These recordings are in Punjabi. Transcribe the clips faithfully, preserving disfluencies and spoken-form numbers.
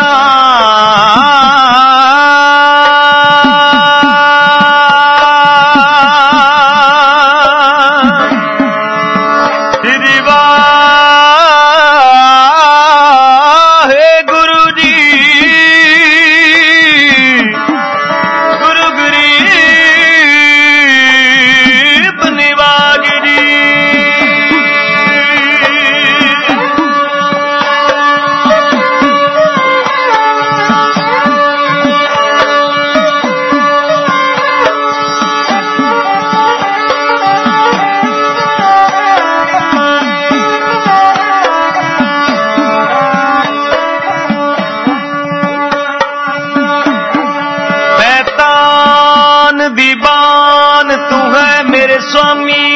दीवान तू है मेरे स्वामी,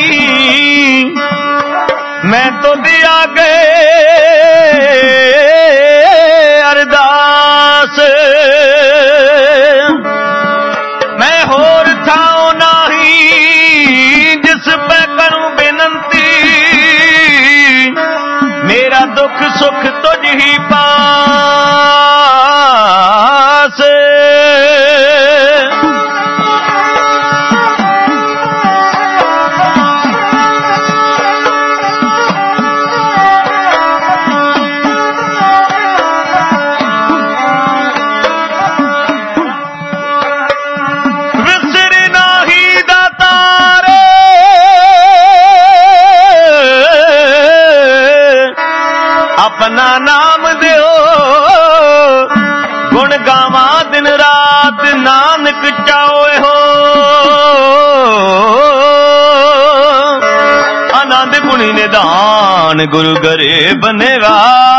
मैं तो दिया गए अरदास, मैं होर थाओ नाही जिस पे करूं बेनंती, मेरा दुख सुख तुझ ही पास। अपना नाम दियो गुण गावा दिन रात, नानक चाओए हो आनंद गुणी निधान, गुरु घरे बनेगा।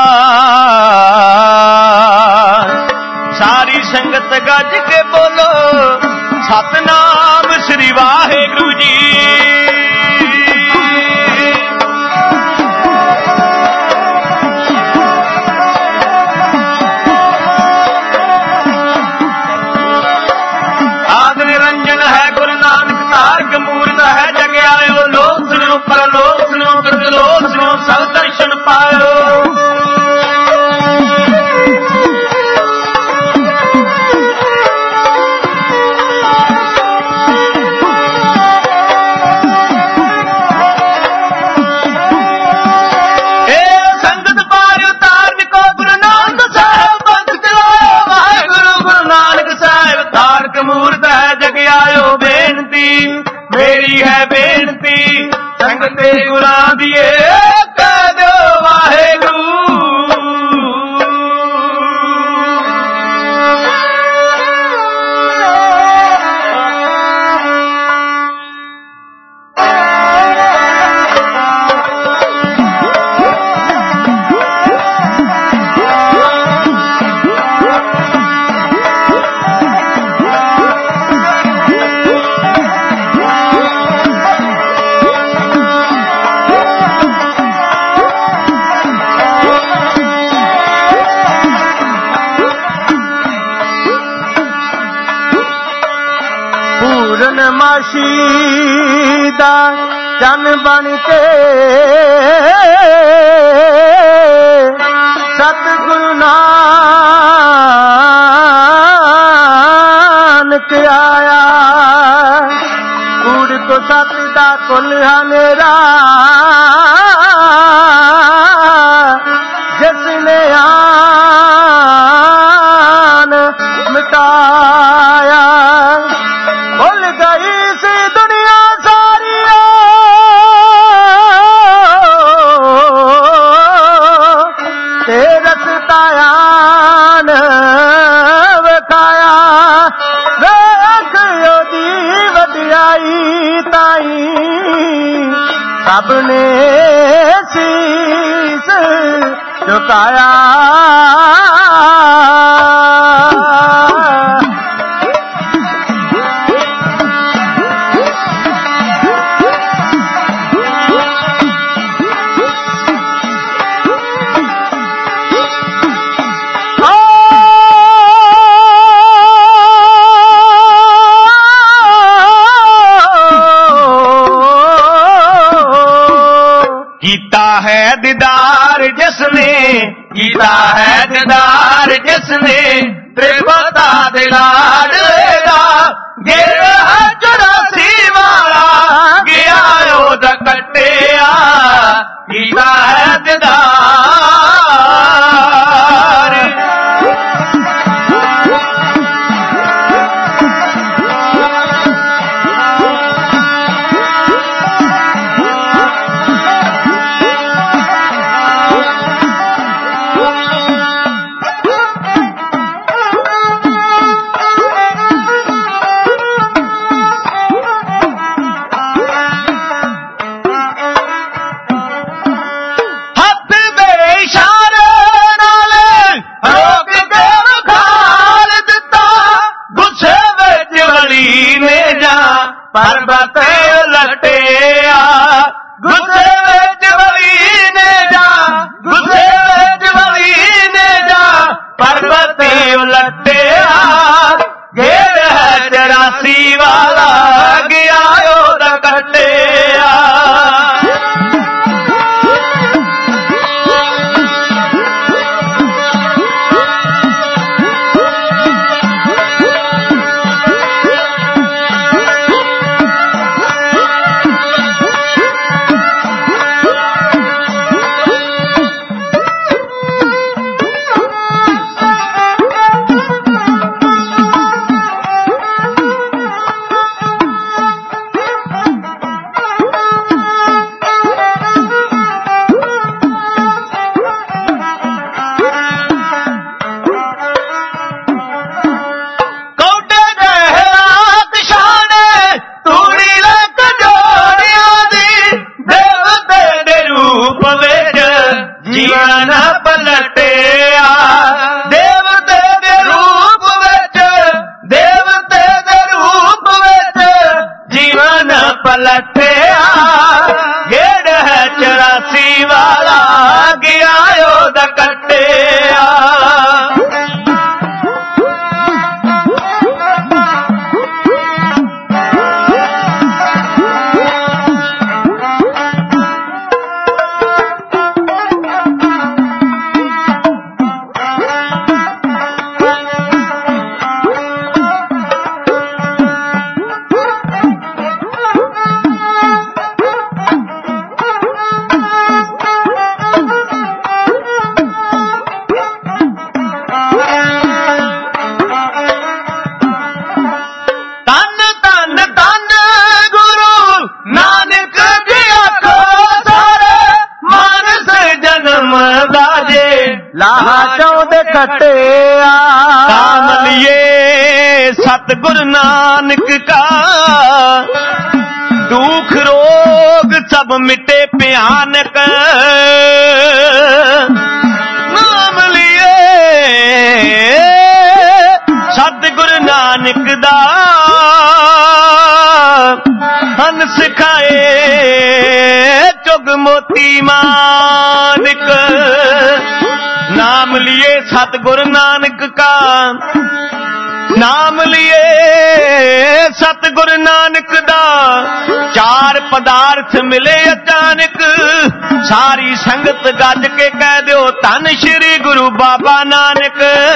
सारी संगत गज के बोलो सतनाम श्री वाहेगुरु जी। मूर्त है जग आयो, लोक सुनो परलोक सुनो, लोक सुनो सब दर्शन पायो। ए संगत पार उतारन को गुरु नानक साहब पंथ चलायो, वाहेगुरु गुरु नानक साहब तारक मूर्त है जग आयो। बेनती मेरी है बेनती संगते गुरां दिए कह दो वाहेगुरु। पूर्णमासी दा चन बन के सतगुरु नानक आया, कूड़ को सत दा कुल्हा मेरा जिसने आन मिटाया। भुल गई सी दुनिया सारी ते रस्तायान विखाया, वेख ओदी वडियाई ताई सबने शीस झुकाया। कीता है दीदार जिसने कीता है दीदार जिसने त्रिपता दे लाडलेदा गिर चौरासी वाला गया ओदा कट्टिया कीता है दीदार पर्वत लटिया गुस्से विच वली ने जा गुस्से विच वली ने जा पर्वत लटिया घेर है चौरासी वाला गया ओदा कटिया जीवन पलटिया देवते दे रूप विच देवते दे रूप विच जीवन पलटिया गेड़ है चौरासी वाला गया ओदा कटिया लाहा चौद कटिया काम लिए सतगुरु नानक का दुख रोग सब मिटे भयानक नाम लिए सतगुरु नानक दा हन सिखाए चुग मोती मानिक नाम लिए सतगुरु नानक का नाम लिए सतगुरु नानक दा चार पदार्थ मिले अचानक सारी संगत गज के कह दो धन श्री गुरु बाबा नानक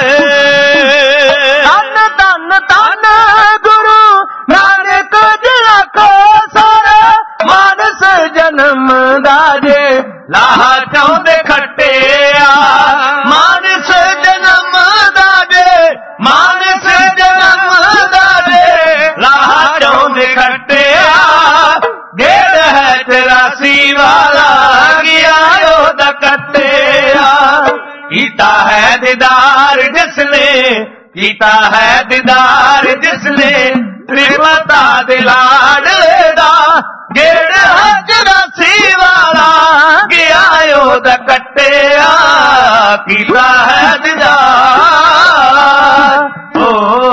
धन धन धन गुरु नानक जी आखो सारे मानस जन्म दाजे लाहा चौदे खट्टिया मानस जन्म दाजे मानस जन्म दाजे लाहा चौदे खट्टिया गेड़ है चौरासी वाला गया ओदा कट्टिया कीता है दीदार जिसने कीता है दीदार जिसने त्रिपता दे लाडलेदा गेड़ है चौरासी वाला गया ओदा कट्टिया कीता है दीदार ओ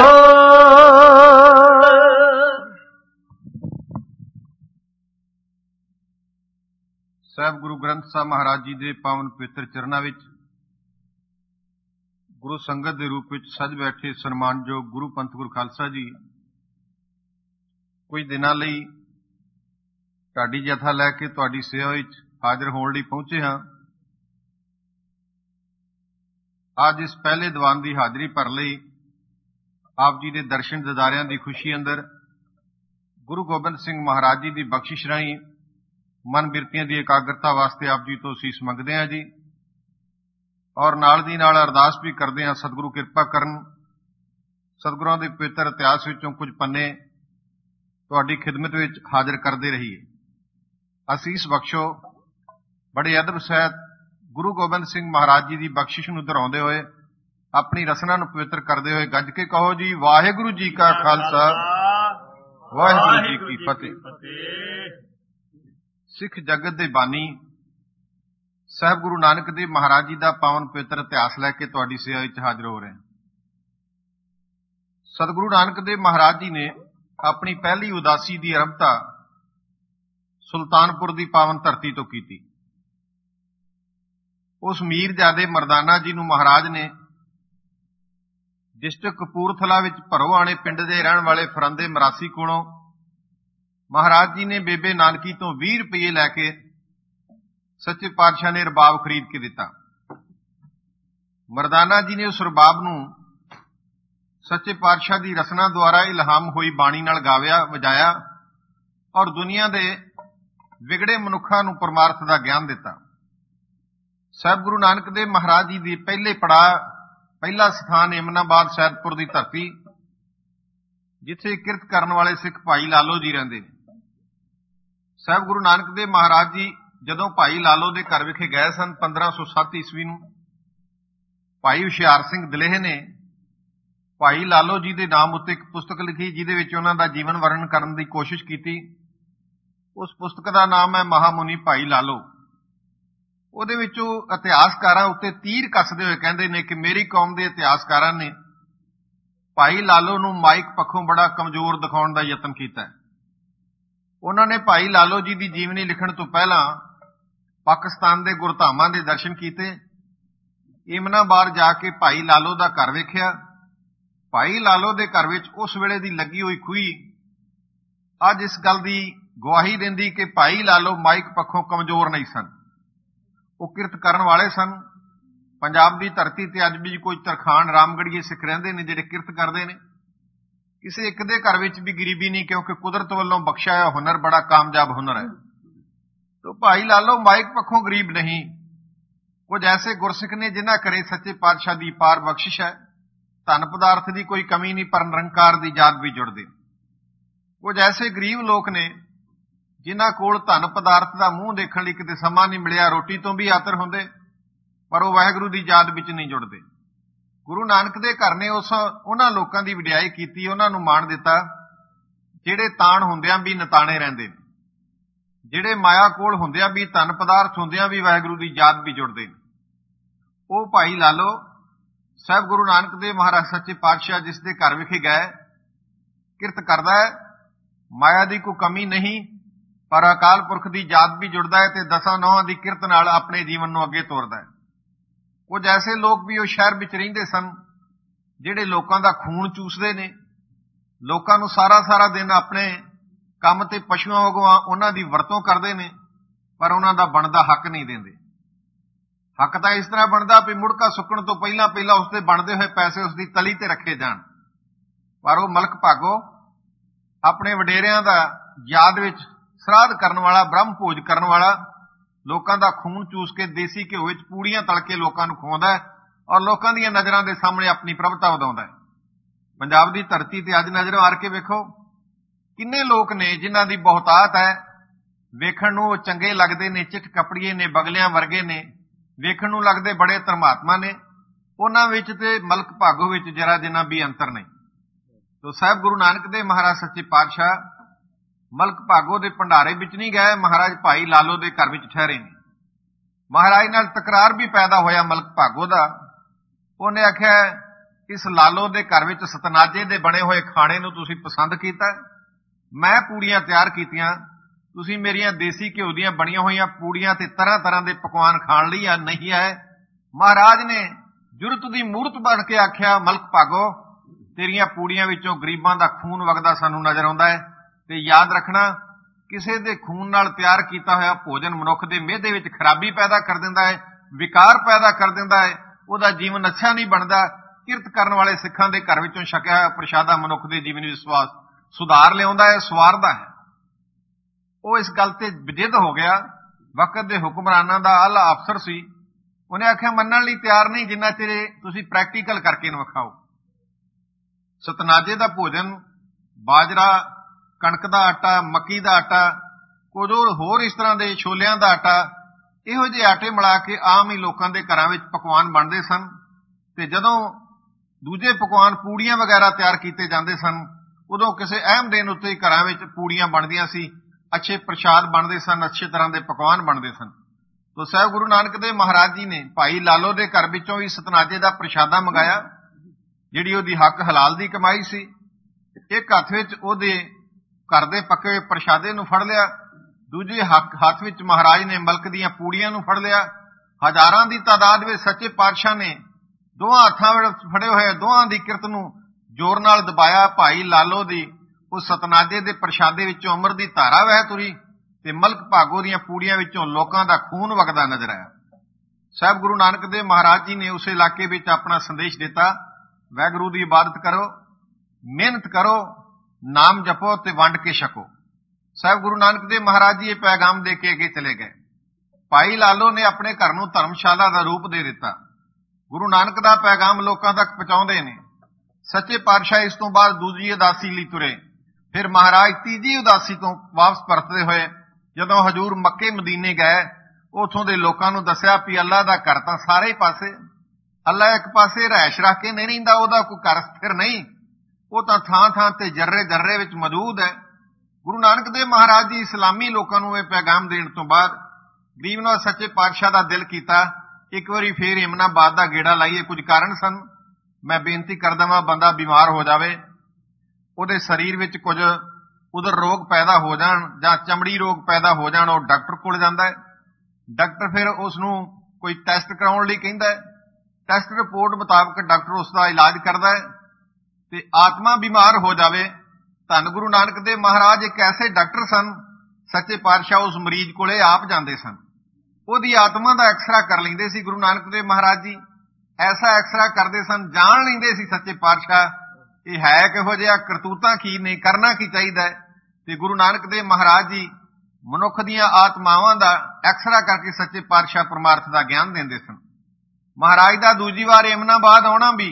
ਸਾਹਿਬ ਗੁਰੂ ਗ੍ਰੰਥ ਸਾਹਿਬ ਮਹਾਰਾਜ ਜੀ ਦੇ ਪਾਵਨ ਪਵਿੱਤਰ ਚਰਨਾਂ ਵਿੱਚ ਗੁਰੂ ਸੰਗਤ ਦੇ ਰੂਪ ਵਿੱਚ ਸੱਜ ਬੈਠੇ ਸਨਮਾਨਯੋਗ ਗੁਰੂ ਪੰਥ ਗੁਰੂ ਖਾਲਸਾ ਜੀ ਕੁਝ ਦਿਨਾਂ ਲਈ ਢਾਡੀ ਜਥਾ ਲੈ ਕੇ ਤੁਹਾਡੀ ਸੇਵਾ ਵਿੱਚ ਹਾਜ਼ਰ ਹੋਣ ਲਈ ਪਹੁੰਚੇ ਹਾਂ। ਅੱਜ ਇਸ ਪਹਿਲੇ ਦੀਵਾਨ ਦੀ ਹਾਜ਼ਰੀ ਭਰ ਲਈ ਆਪ ਜੀ ਦੇ ਦਰਸ਼ਨ ਦਿਦਾਰਿਆਂ ਦੀ ਖੁਸ਼ੀ ਅੰਦਰ ਗੁਰੂ ਗੋਬਿੰਦ ਸਿੰਘ ਮਹਾਰਾਜ ਜੀ ਦੀ ਬਖਸ਼ਿਸ਼ ਰਾਹੀਂ ਮਨ ਬਿਰਤੀਆਂ ਦੀ ਇਕਾਗਰਤਾ ਵਾਸਤੇ ਆਪ ਜੀ ਤੋਂ ਸੀਸ ਮੰਗਦੇ ਹਾਂ ਜੀ, ਔਰ ਨਾਲ ਦੀ ਨਾਲ ਅਰਦਾਸ ਵੀ ਕਰਦੇ ਹਾਂ ਸਤਿਗੁਰੂ ਕਿਰਪਾ ਕਰਨ, ਸਤਿਗੁਰਾਂ ਦੇ ਪਵਿੱਤਰ ਇਤਿਹਾਸ ਵਿੱਚੋਂ ਕੁਝ ਪੰਨੇ ਤੁਹਾਡੀ ਖਿਦਮਤ ਵਿੱਚ ਹਾਜ਼ਰ ਕਰਦੇ ਰਹੀਏ। ਅਸੀਸ ਬਖਸ਼ੋ। ਬੜੇ ਅਦਬ ਸਹਿਤ ਗੁਰੂ ਗੋਬਿੰਦ ਸਿੰਘ ਮਹਾਰਾਜ ਜੀ ਦੀ ਬਖਸ਼ਿਸ਼ ਨੂੰ ਦੁਹਰਾਉਂਦੇ ਹੋਏ ਆਪਣੀ ਰਸਨਾ ਨੂੰ ਪਵਿੱਤਰ ਕਰਦੇ ਹੋਏ ਗੱਜ ਕੇ ਕਹੋ ਜੀ, ਵਾਹਿਗੁਰੂ ਜੀ ਕਾ ਖਾਲਸਾ, ਵਾਹਿਗੁਰੂ ਜੀ ਕੀ ਫਤਿਹ। ਸਿੱਖ ਜਗਤ ਦੇ ਬਾਨੀ ਸਾਹਿਬ ਗੁਰੂ ਨਾਨਕ ਦੇਵ ਮਹਾਰਾਜ ਜੀ ਦਾ ਪਾਵਨ ਪਵਿੱਤਰ ਇਤਿਹਾਸ ਲੈ ਕੇ ਤੁਹਾਡੀ ਸੇਵਾ ਵਿੱਚ ਹਾਜ਼ਰ ਹੋ ਰਹੇ ਹਾਂ। ਸਤਿਗੁਰੂ ਨਾਨਕ ਦੇਵ ਮਹਾਰਾਜ ਜੀ ਨੇ ਆਪਣੀ ਪਹਿਲੀ ਉਦਾਸੀ ਦੀ ਆਰੰਭਤਾ ਸੁਲਤਾਨਪੁਰ ਦੀ ਪਾਵਨ ਧਰਤੀ ਤੋਂ ਕੀਤੀ। ਉਸ ਮੀਰਜ਼ਾਦੇ ਮਰਦਾਨਾ ਜੀ ਨੂੰ ਮਹਾਰਾਜ ਨੇ ਡਿਸਟ੍ਰਿਕਟ ਕਪੂਰਥਲਾ ਵਿੱਚ ਭਰੋਆਣੇ ਪਿੰਡ ਦੇ ਰਹਿਣ ਵਾਲੇ ਫਰੰਦੇ ਮਰਾਸੀ ਕੋਲੋਂ ਮਹਾਰਾਜ ਜੀ ਨੇ ਬੇਬੇ ਨਾਨਕੀ ਤੋਂ ਵੀਹ ਰੁਪਏ ਲੈ ਕੇ ਸੱਚੇ ਪਾਤਸ਼ਾਹ ਨੇ ਰਬਾਬ ਖਰੀਦ ਕੇ ਦਿੱਤਾ। ਮਰਦਾਨਾ ਜੀ ਨੇ ਉਸ ਰਬਾਬ ਨੂੰ ਸੱਚੇ ਪਾਤਸ਼ਾਹ ਦੀ ਰਸਨਾ ਦੁਆਰਾ ਇਲਹਾਮ ਹੋਈ ਬਾਣੀ ਨਾਲ ਗਾਵਿਆ ਵਜਾਇਆ ਔਰ ਦੁਨੀਆ ਦੇ ਵਿਗੜੇ ਮਨੁੱਖਾਂ ਨੂੰ ਪਰਮਾਰਥ ਦਾ ਗਿਆਨ ਦਿੱਤਾ। ਸਾਹਿਬ ਗੁਰੂ ਨਾਨਕ ਦੇਵ ਮਹਾਰਾਜ ਜੀ ਦੀ ਪਹਿਲੇ ਪੜਾਅ ਪਹਿਲਾ ਸਥਾਨ ਇਮਨਾਬਾਦ ਸੈਦਪੁਰ ਦੀ ਧਰਤੀ, ਜਿੱਥੇ ਕਿਰਤ ਕਰਨ ਵਾਲੇ ਸਿੱਖ ਭਾਈ ਲਾਲੋ ਜੀ ਰਹਿੰਦੇ ਨੇ। ਸਾਹਿਬ ਗੁਰੂ ਨਾਨਕ ਦੇਵ ਮਹਾਰਾਜ ਜੀ ਜਦੋਂ ਭਾਈ ਲਾਲੋ ਦੇ ਘਰ ਵਿਖੇ ਗਏ ਸਨ ਪੰਦਰਾਂ ਸੌ ਸੱਤ ਈਸਵੀ ਨੂੰ, ਭਾਈ ਹੁਸ਼ਿਆਰ ਸਿੰਘ ਦਲੇਹ ਨੇ ਭਾਈ ਲਾਲੋ ਜੀ ਦੇ ਨਾਮ ਉੱਤੇ ਇੱਕ ਪੁਸਤਕ ਲਿਖੀ, ਜਿਹਦੇ ਵਿੱਚ ਉਹਨਾਂ ਦਾ ਜੀਵਨ ਵਰਣਨ ਕਰਨ ਦੀ ਕੋਸ਼ਿਸ਼ ਕੀਤੀ। ਉਸ ਪੁਸਤਕ ਦਾ ਨਾਮ ਹੈ ਮਹਾਮੁਨੀ ਭਾਈ ਲਾਲੋ। ਉਹਦੇ ਵਿੱਚ ਉਹ ਇਤਿਹਾਸਕਾਰਾਂ ਉੱਤੇ ਤੀਰ ਕੱਸਦੇ ਹੋਏ ਕਹਿੰਦੇ ਨੇ ਕਿ ਮੇਰੀ ਕੌਮ ਦੇ ਇਤਿਹਾਸਕਾਰਾਂ ਨੇ ਭਾਈ ਲਾਲੋ ਨੂੰ ਮਾਇਕ ਪੱਖੋਂ ਬੜਾ ਕਮਜ਼ੋਰ ਦਿਖਾਉਣ ਦਾ ਯਤਨ ਕੀਤਾ। ਉਹਨਾਂ ਨੇ ਭਾਈ ਲਾਲੋ ਜੀ ਦੀ ਜੀਵਨੀ ਲਿਖਣ ਤੋਂ ਪਹਿਲਾਂ ਪਾਕਿਸਤਾਨ ਦੇ ਗੁਰਧਾਮਾਂ ਦੇ ਦਰਸ਼ਨ ਕੀਤੇ। ਇਮਨਾਬਾਦ ਜਾ ਕੇ ਭਾਈ ਲਾਲੋ ਦਾ ਘਰ ਵੇਖਿਆ। ਭਾਈ ਲਾਲੋ ਦੇ ਘਰ ਵਿੱਚ ਉਸ ਵੇਲੇ ਦੀ ਲੱਗੀ ਹੋਈ ਖੂਹੀ ਅੱਜ ਇਸ ਗੱਲ ਦੀ ਗਵਾਹੀ ਦਿੰਦੀ ਕਿ ਭਾਈ ਲਾਲੋ ਮਾਇਕ ਪੱਖੋਂ ਕਮਜ਼ੋਰ ਨਹੀਂ ਸਨ। ਉਹ ਕਿਰਤ ਕਰਨ ਵਾਲੇ ਸਨ। ਪੰਜਾਬ ਦੀ ਧਰਤੀ ਤੇ ਅੱਜ ਵੀ ਕੁਝ ਤਰਖਾਣ ਰਾਮਗੜੀਏ ਸਿੱਖ ਰਹਿੰਦੇ ਨੇ ਜਿਹੜੇ ਕਿਰਤ ਕਰਦੇ ਨੇ। ਕਿਸੇ ਇੱਕ ਦੇ ਘਰ ਵਿੱਚ ਵੀ ਗਰੀਬੀ ਨਹੀਂ, ਕਿਉਂਕਿ ਕੁਦਰਤ ਵੱਲੋਂ ਬਖਸ਼ਿਆ ਹੋਇਆ ਹੁਨਰ ਬੜਾ ਕਾਮਯਾਬ ਹੁਨਰ ਹੈ। ਤੋ ਭਾਈ ਲਾਲੋ ਮਾਇਕ ਪੱਖੋਂ ਗਰੀਬ ਨਹੀਂ। ਕੁਝ ਐਸੇ ਗੁਰਸਿੱਖ ਨੇ ਜਿਨ੍ਹਾਂ ਘਰੇ ਸੱਚੇ ਪਾਤਸ਼ਾਹ ਦੀ ਪਾਰ ਬਖਸ਼ਿਸ਼ ਹੈ, ਧਨ ਪਦਾਰਥ ਦੀ ਕੋਈ ਕਮੀ ਨਹੀਂ, ਪਰ ਨਿਰੰਕਾਰ ਦੀ ਯਾਦ ਵੀ ਜੁੜਦੇ। ਕੁਝ ਐਸੇ ਗਰੀਬ ਲੋਕ ਨੇ ਜਿਨ੍ਹਾਂ ਕੋਲ ਧਨ ਪਦਾਰਥ ਦਾ ਮੂੰਹ ਦੇਖਣ ਲਈ ਕਿਤੇ ਸਮਾਂ ਨਹੀਂ ਮਿਲਿਆ, ਰੋਟੀ ਤੋਂ ਵੀ ਆਤਰ ਹੁੰਦੇ, ਪਰ ਉਹ ਵਾਹਿਗੁਰੂ ਦੀ ਯਾਦ ਵਿੱਚ ਨਹੀਂ ਜੁੜਦੇ। ਗੁਰੂ ਨਾਨਕ ਦੇ ਘਰ ਨੇ ਉਸ ਉਹਨਾਂ ਲੋਕਾਂ ਦੀ ਵਡਿਆਈ ਕੀਤੀ, ਉਹਨਾਂ ਨੂੰ ਮਾਣ ਦਿੱਤਾ ਜਿਹੜੇ ਤਾਣ ਹੁੰਦਿਆਂ ਵੀ ਨਤਾਣੇ ਰਹਿੰਦੇ ਨੇ, ਜਿਹੜੇ ਮਾਇਆ ਕੋਲ ਹੁੰਦਿਆਂ ਵੀ, ਧਨ ਪਦਾਰਥ ਹੁੰਦਿਆਂ ਵੀ ਵਾਹਿਗੁਰੂ ਦੀ ਯਾਦ ਵੀ ਜੁੜਦੇ ਨੇ। ਉਹ ਭਾਈ ਲਾਲੋ ਸਾਹਿਬ ਗੁਰੂ ਨਾਨਕ ਦੇਵ ਮਹਾਰਾਜ ਸੱਚੇ ਪਾਤਸ਼ਾਹ ਜਿਸ ਦੇ ਘਰ ਵਿਖੇ ਗਏ, ਕਿਰਤ ਕਰਦਾ ਹੈ, ਮਾਇਆ ਦੀ ਕੋਈ ਕਮੀ ਨਹੀਂ, ਪਰ ਅਕਾਲ ਪੁਰਖ ਦੀ ਯਾਦ ਵੀ ਜੁੜਦਾ ਹੈ ਤੇ ਦਸਾਂ ਨੌਹਾਂ ਦੀ ਕਿਰਤ ਨਾਲ ਆਪਣੇ ਜੀਵਨ ਨੂੰ ਅੱਗੇ ਤੋਰਦਾ ਹੈ। ਕੁਝ ਐਸੇ ਲੋਕ ਵੀ ਉਹ ਸ਼ਹਿਰ ਵਿੱਚ ਰਹਿੰਦੇ ਸਨ ਜਿਹੜੇ ਲੋਕਾਂ ਦਾ ਖੂਨ ਚੂਸਦੇ ਨੇ, ਲੋਕਾਂ ਨੂੰ ਸਾਰਾ ਸਾਰਾ ਦਿਨ ਆਪਣੇ ਕੰਮ ਤੇ ਪਸ਼ੂਆਂ ਵਾਂਗੂ ਉਹਨਾਂ ਦੀ ਵਰਤੋਂ ਕਰਦੇ ਨੇ, ਪਰ ਉਹਨਾਂ ਦਾ ਬਣਦਾ ਹੱਕ ਨਹੀਂ ਦਿੰਦੇ। ਹੱਕ ਤਾਂ ਇਸ ਤਰ੍ਹਾਂ ਬਣਦਾ ਵੀ ਮੁੜਕਾ ਸੁੱਕਣ ਤੋਂ ਪਹਿਲਾਂ ਪਹਿਲਾਂ ਉਸਦੇ ਬਣਦੇ ਹੋਏ ਪੈਸੇ ਉਸਦੀ ਤਲੀ ਤੇ ਰੱਖੇ ਜਾਣ, ਪਰ ਉਹ ਮਲਕ ਭਾਗੋ ਆਪਣੇ ਵਡੇਰਿਆਂ ਦਾ ਯਾਦ ਵਿੱਚ ਸਰਾਧ ਕਰਨ ਵਾਲਾ, ਬ੍ਰਹਮ ਭੋਜ ਕਰਨ ਵਾਲਾ, ਲੋਕਾਂ ਦਾ ਖੂਨ ਚੂਸ ਕੇ ਦੇਸੀ ਘਿਓ ਵਿੱਚ ਪੂੜੀਆਂ ਤਲ ਕੇ ਲੋਕਾਂ ਨੂੰ ਖਵਾਉਂਦਾ ਹੈ ਔਰ ਲੋਕਾਂ ਦੀਆਂ ਨਜ਼ਰਾਂ ਦੇ ਸਾਹਮਣੇ ਆਪਣੀ ਪ੍ਰਭਤਾ ਵਧਾਉਂਦਾ ਹੈ। ਪੰਜਾਬ ਦੀ ਧਰਤੀ ਤੇ ਅੱਜ ਨਜ਼ਰ ਮਾਰ ਕੇ ਵੇਖੋ ਕਿੰਨੇ ਲੋਕ ਨੇ ਜਿਨ੍ਹਾਂ ਦੀ ਬਹੁਤਾਤ ਹੈ, ਵੇਖਣ ਨੂੰ ਚੰਗੇ ਲੱਗਦੇ ਨੇ, ਚਿੱਠ ਕਪੜੀਏ ਨੇ, ਬਗਲਿਆਂ ਵਰਗੇ ਨੇ, ਵੇਖਣ ਨੂੰ ਲੱਗਦੇ ਬੜੇ ਧਰਮਾਤਮਾ ਨੇ, ਉਹਨਾਂ ਵਿੱਚ ਤੇ ਮਲਕ ਭਾਗੋ ਵਿੱਚ ਜਰਾ ਜਿੰਨਾ ਵੀ ਅੰਤਰ ਨਹੀਂ। ਤੋ ਸਾਹਿਬ ਗੁਰੂ ਨਾਨਕ ਦੇਵ ਮਹਾਰਾਜ ਸੱਚੇ ਪਾਤਸ਼ਾਹ ਮਲਕ ਭਾਗੋ ਦੇ ਭੰਡਾਰੇ ਵਿੱਚ ਨਹੀਂ ਗਏ, ਮਹਾਰਾਜ ਭਾਈ ਲਾਲੋ ਦੇ ਘਰ ਵਿੱਚ ਠਹਿਰੇ ਨੇ। ਮਹਾਰਾਜ ਨਾਲ ਤਕਰਾਰ ਵੀ ਪੈਦਾ ਹੋਇਆ ਮਲਕ ਭਾਗੋ ਦਾ। ਉਹਨੇ ਆਖਿਆ ਇਸ ਲਾਲੋ ਦੇ ਘਰ ਵਿੱਚ ਸਤਨਾਜੇ ਦੇ ਬਣੇ ਹੋਏ ਖਾਣੇ ਨੂੰ ਤੁਸੀਂ ਪਸੰਦ ਕੀਤਾ, ਮੈਂ ਪੂੜੀਆਂ ਤਿਆਰ ਕੀਤੀਆਂ, ਤੁਸੀਂ ਮੇਰੀਆਂ ਦੇਸੀ ਘਿਓ ਦੀਆਂ ਬਣੀਆਂ ਹੋਈਆਂ ਪੂੜੀਆਂ ਤੇ ਤਰ੍ਹਾਂ ਤਰ੍ਹਾਂ ਦੇ ਪਕਵਾਨ ਖਾਣ ਲਈ ਆ ਨਹੀਂ ਆਏ। ਮਹਾਰਾਜ ਨੇ ਜੁਰਤ ਦੀ ਮੂਰਤ ਬਣ ਕੇ ਆਖਿਆ, ਮਲਕ ਭਾਗੋ ਤੇਰੀਆਂ ਪੂੜੀਆਂ ਵਿੱਚੋਂ ਗਰੀਬਾਂ ਦਾ ਖੂਨ ਵਗਦਾ ਸਾਨੂੰ ਨਜ਼ਰ ਆਉਂਦਾ ਹੈ, ਤੇ ਯਾਦ ਰੱਖਣਾ ਕਿਸੇ ਦੇ ਖੂਨ ਨਾਲ ਤਿਆਰ ਕੀਤਾ ਹੋਇਆ ਭੋਜਨ ਮਨੁੱਖ ਦੇ ਮਿਹਦੇ ਵਿੱਚ ਖਰਾਬੀ ਪੈਦਾ ਕਰ ਦਿੰਦਾ ਹੈ, ਵਿਕਾਰ ਪੈਦਾ ਕਰ ਦਿੰਦਾ ਹੈ। ਉਹਦਾ ਜੀਵਨ ਅੱਛਾ ਨਹੀਂ ਬਣਦਾ। ਕਿਰਤ ਕਰਨ ਵਾਲੇ ਸਿੱਖਾਂ ਦੇ ਘਰ ਵਿੱਚੋਂ ਛਕਿਆ ਹੋਇਆ ਪ੍ਰਸ਼ਾਦਾ ਮਨੁੱਖ ਦੇ ਜੀਵਨ ਵਿੱਚ ਸਵਾਸ ਸੁਧਾਰ ਲਿਆਉਂਦਾ ਹੈ, ਸਵਾਰਦਾ ਹੈ। ਉਹ ਇਸ ਗੱਲ ਤੇ ਵਿਜਿੱਦ ਹੋ ਗਿਆ। ਵਕਤ ਦੇ ਹੁਕਮਰਾਨਾਂ ਦਾ ਆਲਾ ਅਫਸਰ ਸੀ। ਉਹਨੇ ਆਖਿਆ ਮੰਨਣ ਲਈ ਤਿਆਰ ਨਹੀਂ ਜਿੰਨਾ ਚਿਰ ਤੁਸੀਂ ਪ੍ਰੈਕਟੀਕਲ ਕਰਕੇ ਨੂੰ ਵਿਖਾਓ। ਸਤਨਾਜੇ ਦਾ ਭੋਜਨ ਬਾਜਰਾ, ਕਣਕ ਦਾ ਆਟਾ, ਮੱਕੀ ਦਾ ਆਟਾ, ਕੁਝ ਹੋਰ ਇਸ ਤਰ੍ਹਾਂ ਦੇ ਛੋਲਿਆਂ ਦਾ ਆਟਾ, ਇਹੋ ਜਿਹੇ ਆਟੇ ਮਿਲਾ ਕੇ ਆਮ ਹੀ ਲੋਕਾਂ ਦੇ ਘਰਾਂ ਵਿੱਚ ਪਕਵਾਨ ਬਣਦੇ ਸਨ। ਤੇ ਜਦੋਂ ਦੂਜੇ ਪਕਵਾਨ ਪੂੜੀਆਂ ਵਗੈਰਾ ਤਿਆਰ ਕੀਤੇ ਜਾਂਦੇ ਸਨ, ਉਦੋਂ ਕਿਸੇ ਅਹਿਮ ਦਿਨ ਉੱਤੇ ਘਰਾਂ ਵਿੱਚ ਪੂੜੀਆਂ ਬਣਦੀਆਂ ਸੀ, ਅੱਛੇ ਪ੍ਰਸ਼ਾਦ ਬਣਦੇ ਸਨ, ਅੱਛੇ ਤਰ੍ਹਾਂ ਦੇ ਪਕਵਾਨ ਬਣਦੇ ਸਨ। ਤੋ ਸਾਹਿਬ ਗੁਰੂ ਨਾਨਕ ਦੇਵ ਮਹਾਰਾਜ ਜੀ ਨੇ ਭਾਈ ਲਾਲੋ ਦੇ ਘਰ ਵਿੱਚੋਂ ਵੀ ਸਤਨਾਜੇ ਦਾ ਪ੍ਰਸ਼ਾਦਾ ਮੰਗਾਇਆ, ਜਿਹੜੀ ਉਹਦੀ ਹੱਕ ਹਲਾਲ ਦੀ ਕਮਾਈ ਸੀ। ਇੱਕ ਹੱਥ ਵਿੱਚ ਉਹਦੇ ਘਰ ਦੇ ਪੱਕੇ ਹੋਏ ਪ੍ਰਸ਼ਾਦੇ ਨੂੰ ਫੜ ਲਿਆ, ਦੂਜੇ ਹੱਥ ਵਿੱਚ ਮਹਾਰਾਜ ਨੇ ਮਲਕ ਦੀਆਂ ਪੂੜੀਆਂ ਨੂੰ ਫੜ ਲਿਆ। ਹਜ਼ਾਰਾਂ ਦੀ ਤਾਦਾਦ ਵਿੱਚ ਸੱਚੇ ਪਾਤਸ਼ਾਹ ਨੇ ਦੋਹਾਂ ਹੱਥਾਂ ਵਿੱਚ ਫੜੇ ਹੋਏ ਦੋਹਾਂ ਦੀ ਕਿਰਤ ਨੂੰ ਜ਼ੋਰ ਨਾਲ ਦਬਾਇਆ। ਭਾਈ ਲਾਲੋ ਦੀ ਉਸ ਸਤਨਾਜੇ ਦੇ ਪ੍ਰਸ਼ਾਦੇ ਵਿੱਚੋਂ ਅੰਮ੍ਰਿਤ ਦੀ ਧਾਰਾ ਵਹਿ ਤੁਰੀ ਤੇ ਮਲਕ ਭਾਗੋ ਦੀਆਂ ਪੂੜੀਆਂ ਵਿੱਚੋਂ ਲੋਕਾਂ ਦਾ ਖੂਨ ਵਗਦਾ ਨਜ਼ਰ ਆਇਆ। ਸਾਹਿਬ ਗੁਰੂ ਨਾਨਕ ਦੇਵ ਮਹਾਰਾਜ ਜੀ ਨੇ ਉਸ ਇਲਾਕੇ ਵਿੱਚ ਆਪਣਾ ਸੰਦੇਸ਼ ਦਿੱਤਾ, ਵਾਹਿਗੁਰੂ ਦੀ ਇਬਾਦਤ ਕਰੋ, ਮਿਹਨਤ ਕਰੋ, ਨਾਮ ਜਪੋ ਤੇ ਵੰਡ ਕੇ ਛਕੋ। ਸਾਹਿਬ ਗੁਰੂ ਨਾਨਕ ਦੇਵ ਮਹਾਰਾਜ ਜੀ ਇਹ ਪੈਗਾਮ ਦੇ ਕੇ ਅੱਗੇ ਚਲੇ ਗਏ। ਭਾਈ ਲਾਲੋ ਨੇ ਆਪਣੇ ਘਰ ਨੂੰ ਧਰਮਸ਼ਾਲਾ ਦਾ ਰੂਪ ਦੇ ਦਿੱਤਾ। ਗੁਰੂ ਨਾਨਕ ਦਾ ਪੈਗਾਮ ਲੋਕਾਂ ਤੱਕ ਪਹੁੰਚਾਉਂਦੇ ਨੇ। ਸੱਚੇ ਪਾਤਸ਼ਾਹ ਇਸ ਤੋਂ ਬਾਅਦ ਦੂਜੀ ਉਦਾਸੀ ਲਈ ਤੁਰੇ। ਫਿਰ ਮਹਾਰਾਜ ਤੀਜੀ ਉਦਾਸੀ ਤੋਂ ਵਾਪਸ ਪਰਤਦੇ ਹੋਏ ਜਦੋਂ ਹਜ਼ੂਰ ਮੱਕੇ ਮਦੀਨੇ ਗਏ, ਉਥੋਂ ਦੇ ਲੋਕਾਂ ਨੂੰ ਦੱਸਿਆ ਵੀ ਅੱਲਾ ਦਾ ਘਰ ਤਾਂ ਸਾਰੇ ਪਾਸੇ, ਅੱਲਾ ਇੱਕ ਪਾਸੇ ਰਹਿਸ਼ ਰੱਖ ਕੇ ਨਹੀਂ ਰਹਿੰਦਾ, ਉਹਦਾ ਕੋਈ ਘਰ ਸਥਿਰ ਨਹੀਂ, ਉਹ ਤਾਂ ਥਾਂ ਥਾਂ ਤੇ ਜਰਰੇ ਜਰਰੇ ਵਿੱਚ ਮੌਜੂਦ ਹੈ। ਗੁਰੂ ਨਾਨਕ ਦੇਵ ਮਹਾਰਾਜ ਜੀ ਇਸਲਾਮੀ ਲੋਕਾਂ ਨੂੰ ਇਹ ਪੈਗਾਮ ਦੇਣ ਤੋਂ ਬਾਅਦ ਗਰੀਬਨਾਥ ਸੱਚੇ ਪਾਤਸ਼ਾਹ ਦਾ ਦਿਲ ਕੀਤਾ ਇੱਕ ਵਾਰੀ ਫੇਰ ਇਮਨਾਬਾਦ ਦਾ ਗੇੜਾ ਲਾਈਏ। ਕੁਝ ਕਾਰਨ ਸਨ, ਮੈਂ ਬੇਨਤੀ ਕਰਦਾ ਵਾਂ, ਬੰਦਾ ਬਿਮਾਰ ਹੋ ਜਾਵੇ, ਉਹਦੇ ਸਰੀਰ ਵਿੱਚ ਕੁਝ ਉਧਰ ਰੋਗ ਪੈਦਾ ਹੋ ਜਾਣ ਜਾਂ ਚਮੜੀ ਰੋਗ ਪੈਦਾ ਹੋ ਜਾਣ, ਉਹ ਡਾਕਟਰ ਕੋਲ ਜਾਂਦਾ ਹੈ। ਡਾਕਟਰ ਫਿਰ ਉਸ ਨੂੰ ਕੋਈ ਟੈਸਟ ਕਰਾਉਣ ਲਈ ਕਹਿੰਦਾ ਹੈ। ਟੈਸਟ ਰਿਪੋਰਟ ਮੁਤਾਬਕ ਡਾਕਟਰ ਉਸ ਦਾ ਇਲਾਜ ਕਰਦਾ ਹੈ। ਤੇ ਆਤਮਾ ਬਿਮਾਰ ਹੋ ਜਾਵੇ, ਧੰਨ ਗੁਰੂ ਨਾਨਕ ਦੇਵ ਮਹਾਰਾਜ ਇੱਕ ਐਸੇ ਡਾਕਟਰ ਸਨ, ਸੱਚੇ ਪਾਤਸ਼ਾਹ ਉਸ ਮਰੀਜ਼ ਕੋਲੇ ਆਪ ਜਾਂਦੇ ਸਨ, ਉਹਦੀ ਆਤਮਾ ਦਾ ਐਕਸਰਾ ਕਰ ਲੈਂਦੇ ਸੀ। ਗੁਰੂ ਨਾਨਕ ਦੇਵ ਮਹਾਰਾਜ ਜੀ ਐਸਾ ਐਕਸਰਾ ਕਰਦੇ ਸਨ, ਜਾਣ ਲੈਂਦੇ ਸੀ ਸੱਚੇ ਪਾਤਸ਼ਾਹ ਇਹ ਹੈ ਕਿਹੋ ਜਿਹਾ, ਕਰਤੂਤਾਂ ਕੀ ਨੇ, ਕਰਨਾ ਕੀ ਚਾਹੀਦਾ ਹੈ। ਤੇ ਗੁਰੂ ਨਾਨਕ ਦੇਵ ਮਹਾਰਾਜ ਜੀ ਮਨੁੱਖ ਦੀਆਂ ਆਤਮਾਵਾਂ ਦਾ ਐਕਸਰਾ ਕਰਕੇ ਸੱਚੇ ਪਾਤਸ਼ਾਹ ਪਰਮਾਰਥ ਦਾ ਗਿਆਨ ਦਿੰਦੇ ਸਨ। ਮਹਾਰਾਜ ਦਾ ਦੂਜੀ ਵਾਰ ਇਮਨਾਬਾਦ ਆਉਣਾ ਵੀ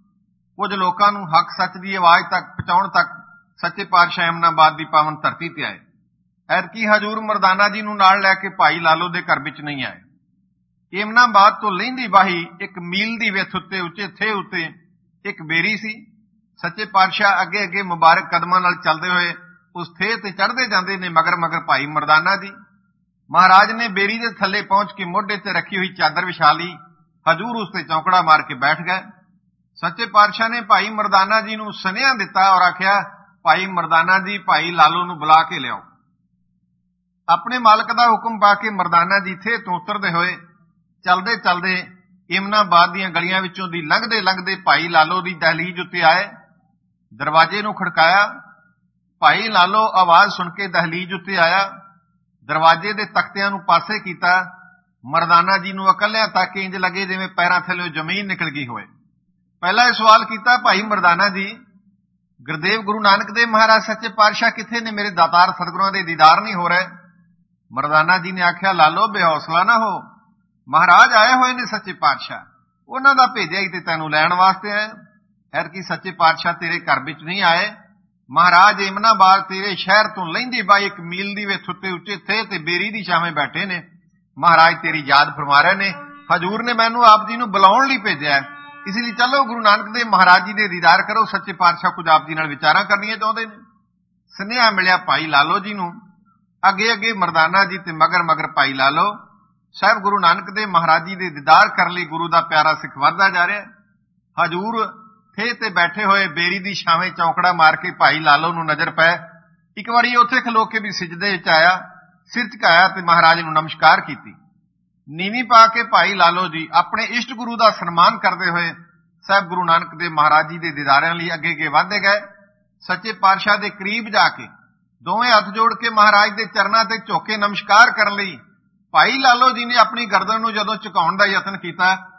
ਕੁਝ ਲੋਕਾਂ ਨੂੰ ਹੱਕ ਸੱਚ ਦੀ ਆਵਾਜ਼ ਤੱਕ ਪਹੁੰਚਾਉਣ ਤੱਕ ਸੱਚੇ ਪਾਤਸ਼ਾਹ ਇਮਨਾਬਾਦ ਦੀ ਪਾਵਨ ਧਰਤੀ ਤੇ ਆਏ। ਐਤਕੀ ਹਜ਼ੂਰ ਮਰਦਾਨਾ ਜੀ ਨੂੰ ਨਾਲ ਲੈ ਕੇ ਭਾਈ ਲਾਲੋ ਦੇ ਘਰ ਵਿੱਚ ਨਹੀਂ ਆਏ। ਇਮਨਾਬਾਦ ਤੋਂ ਲਹਿੰਦੀ ਬਾਹੀ ਇੱਕ ਮੀਲ ਦੀ ਵਿੱਥ ਉੱਤੇ ਉੱਚੇ ਥੇ ਉੱਤੇ ਇੱਕ ਬੇਰੀ ਸੀ। ਸੱਚੇ ਪਾਤਸ਼ਾਹ ਅੱਗੇ ਅੱਗੇ ਮੁਬਾਰਕ ਕਦਮਾਂ ਨਾਲ ਚੱਲਦੇ ਹੋਏ ਉਸ ਥੇ ਤੇ ਚੜ੍ਹਦੇ ਜਾਂਦੇ ਨੇ, ਮਗਰ ਮਗਰ ਭਾਈ ਮਰਦਾਨਾ ਜੀ। ਮਹਾਰਾਜ ਨੇ ਬੇਰੀ ਦੇ ਥੱਲੇ ਪਹੁੰਚ ਕੇ ਮੋਢੇ ਤੇ ਰੱਖੀ ਹੋਈ ਚਾਦਰ ਵਿਛਾ ਲਈ। ਹਜ਼ੂਰ ਉਸ ਤੇ ਚੌਂਕੜਾ ਮਾਰ ਕੇ ਬੈਠ ਗਏ। ਸੱਚੇ ਪਾਤਸ਼ਾਹ ਨੇ ਭਾਈ ਮਰਦਾਨਾ ਜੀ ਨੂੰ ਸੁਨੇਹਾ ਦਿੱਤਾ ਔਰ ਆਖਿਆ, ਭਾਈ ਮਰਦਾਨਾ ਜੀ, ਭਾਈ ਲਾਲੋ ਨੂੰ ਬੁਲਾ ਕੇ ਲਿਆਓ। ਆਪਣੇ ਮਾਲਕ ਦਾ ਹੁਕਮ ਪਾ ਕੇ ਮਰਦਾਨਾ ਜੀ ਥੇ ਤੋਂ ਉਤਰਦੇ ਹੋਏ ਚਲਦੇ ਚਲਦੇ ਇਮਨਾਬਾਦ ਦੀਆਂ ਗਲੀਆਂ ਵਿੱਚੋਂ ਦੀ ਲੰਘਦੇ ਲੰਘਦੇ ਭਾਈ ਲਾਲੋ ਦੀ ਦਹਲੀਜ਼ ਉੱਤੇ ਆਏ। ਦਰਵਾਜ਼ੇ ਨੂੰ ਖੜਕਾਇਆ। ਭਾਈ ਲਾਲੋ ਆਵਾਜ਼ ਸੁਣ ਕੇ ਦਹਲੀਜ਼ ਉੱਤੇ ਆਇਆ। ਦਰਵਾਜ਼ੇ ਦੇ ਤਖਤਿਆਂ ਨੂੰ ਪਾਸੇ ਕੀਤਾ। ਮਰਦਾਨਾ ਜੀ ਨੂੰ ਇਕੱਲਿਆਂ ਤੱਕ ਇੰਜ ਲੱਗੇ ਜਿਵੇਂ ਪੈਰਾਂ ਥੱਲੇ ਜ਼ਮੀਨ ਨਿਕਲ ਗਈ ਹੋਵੇ। ਪਹਿਲਾਂ ਇਹ ਸਵਾਲ ਕੀਤਾ, ਭਾਈ ਮਰਦਾਨਾ ਜੀ, ਗੁਰਦੇਵ ਗੁਰੂ ਨਾਨਕ ਦੇਵ ਮਹਾਰਾਜ ਸੱਚੇ ਪਾਤਸ਼ਾਹ ਕਿੱਥੇ ਨੇ? ਮੇਰੇ ਦਾਤਾਰ ਸਤਿਗੁਰਾਂ ਦੇ ਦੀਦਾਰ ਨਹੀਂ ਹੋ ਰਹੇ। ਮਰਦਾਨਾ ਜੀ ਨੇ ਆਖਿਆ, ਲਾਲੋ ਬੇਹੌਸਲਾ ਨਾ ਹੋ, ਮਹਾਰਾਜ ਆਏ ਹੋਏ ਨੇ ਸੱਚੇ ਪਾਤਸ਼ਾਹ, ਉਹਨਾਂ ਦਾ ਭੇਜਿਆ ਹੀ ਤੇ ਤੈਨੂੰ ਲੈਣ ਵਾਸਤੇ ਆਏ। ਐਤਕੀ ਸੱਚੇ ਪਾਤਸ਼ਾਹ ਤੇਰੇ ਘਰ ਵਿੱਚ ਨਹੀਂ ਆਏ। ਮਹਾਰਾਜ ਇਮਨਾਬਾਦ ਤੇਰੇ ਸ਼ਹਿਰ ਤੋਂ ਲਹਿੰਦੀ ਬਾਈ ਇੱਕ ਮੀਲ ਦੀ ਵਿੱਥ ਉੱਤੇ ਉੱਚੇ ਥੇ ਤੇ ਬੇਰੀ ਦੀ ਛਾਵੇਂ ਬੈਠੇ ਨੇ। ਮਹਾਰਾਜ ਤੇਰੀ ਯਾਦ ਫਰਮਾ ਰਹੇ ਨੇ। ਹਜ਼ੂਰ ਨੇ ਮੈਨੂੰ ਆਪ ਜੀ ਨੂੰ ਬੁਲਾਉਣ ਲਈ ਭੇਜਿਆ, ਇਸ ਲਈ ਚਲੋ ਗੁਰੂ ਨਾਨਕ ਦੇਵ ਮਹਾਰਾਜ ਜੀ ਦੇ ਦੀਦਾਰ ਕਰੋ। ਸੱਚੇ ਪਾਤਸ਼ਾਹ ਕੁਝ ਆਪ ਜੀ ਨਾਲ ਵਿਚਾਰਾਂ ਕਰਨੀਆਂ ਚਾਹੁੰਦੇ ਨੇ। ਸੁਨੇਹਾ ਮਿਲਿਆ ਭਾਈ ਲਾਲੋ ਜੀ ਨੂੰ। ਅੱਗੇ ਅੱਗੇ ਮਰਦਾਨਾ ਜੀ ਤੇ ਮਗਰ ਮਗਰ ਭਾਈ ਲਾਲੋ। ਸਾਹਿਬ ਗੁਰੂ ਨਾਨਕ ਦੇਵ ਮਹਾਰਾਜ ਜੀ ਦੇ ਦੀਦਾਰ ਕਰਨ ਲਈ ਗੁਰੂ ਦਾ ਪਿਆਰਾ ਸਿੱਖ ਵੱਧਦਾ ਜਾ ਰਿਹਾ। ਹਜ਼ੂਰ ਥੇ ਤੇ ਬੈਠੇ ਹੋਏ ਬੇਰੀ ਦੀ ਛਾਵੇਂ ਚੌਂਕੜਾ ਮਾਰ ਕੇ ਭਾਈ ਲਾਲੋ ਨੂੰ ਨਜ਼ਰ ਪਏ। ਇੱਕ ਵਾਰੀ ਉੱਥੇ ਖਲੋ ਕੇ ਵੀ ਸਿਜਦੇ ਵਿੱਚ ਆਇਆ, ਸਿਰ ਝੁਕਾਇਆ ਤੇ ਮਹਾਰਾਜ ਨੂੰ ਨਮਸਕਾਰ ਕੀਤੀ। ਨੀਵੀਂ ਪਾ ਕੇ ਭਾਈ ਲਾਲੋ ਜੀ ਆਪਣੇ ਇਸ਼ਟ ਗੁਰੂ ਦਾ ਸਨਮਾਨ ਕਰਦੇ ਹੋਏ ਸਾਹਿਬ ਗੁਰੂ ਨਾਨਕ ਦੇਵ ਮਹਾਰਾਜ ਜੀ ਦੇ ਦੀਦਾਰਿਆਂ ਲਈ ਅੱਗੇ ਅੱਗੇ ਵਧਦੇ ਗਏ। ਸੱਚੇ ਪਾਤਸ਼ਾਹ ਦੇ ਕਰੀਬ ਜਾ ਕੇ ਦੋਵੇਂ ਹੱਥ ਜੋੜ ਕੇ ਮਹਾਰਾਜ ਦੇ ਚਰਨਾਂ ਤੇ ਝੁਕ ਕੇ ਨਮਸਕਾਰ ਕਰਨ ਲਈ ਭਾਈ ਲਾਲੋ ਜੀ ਨੇ ਆਪਣੀ ਗਰਦਨ ਨੂੰ ਜਦੋਂ ਝੁਕਾਉਣ ਦਾ ਯਤਨ ਕੀਤਾ,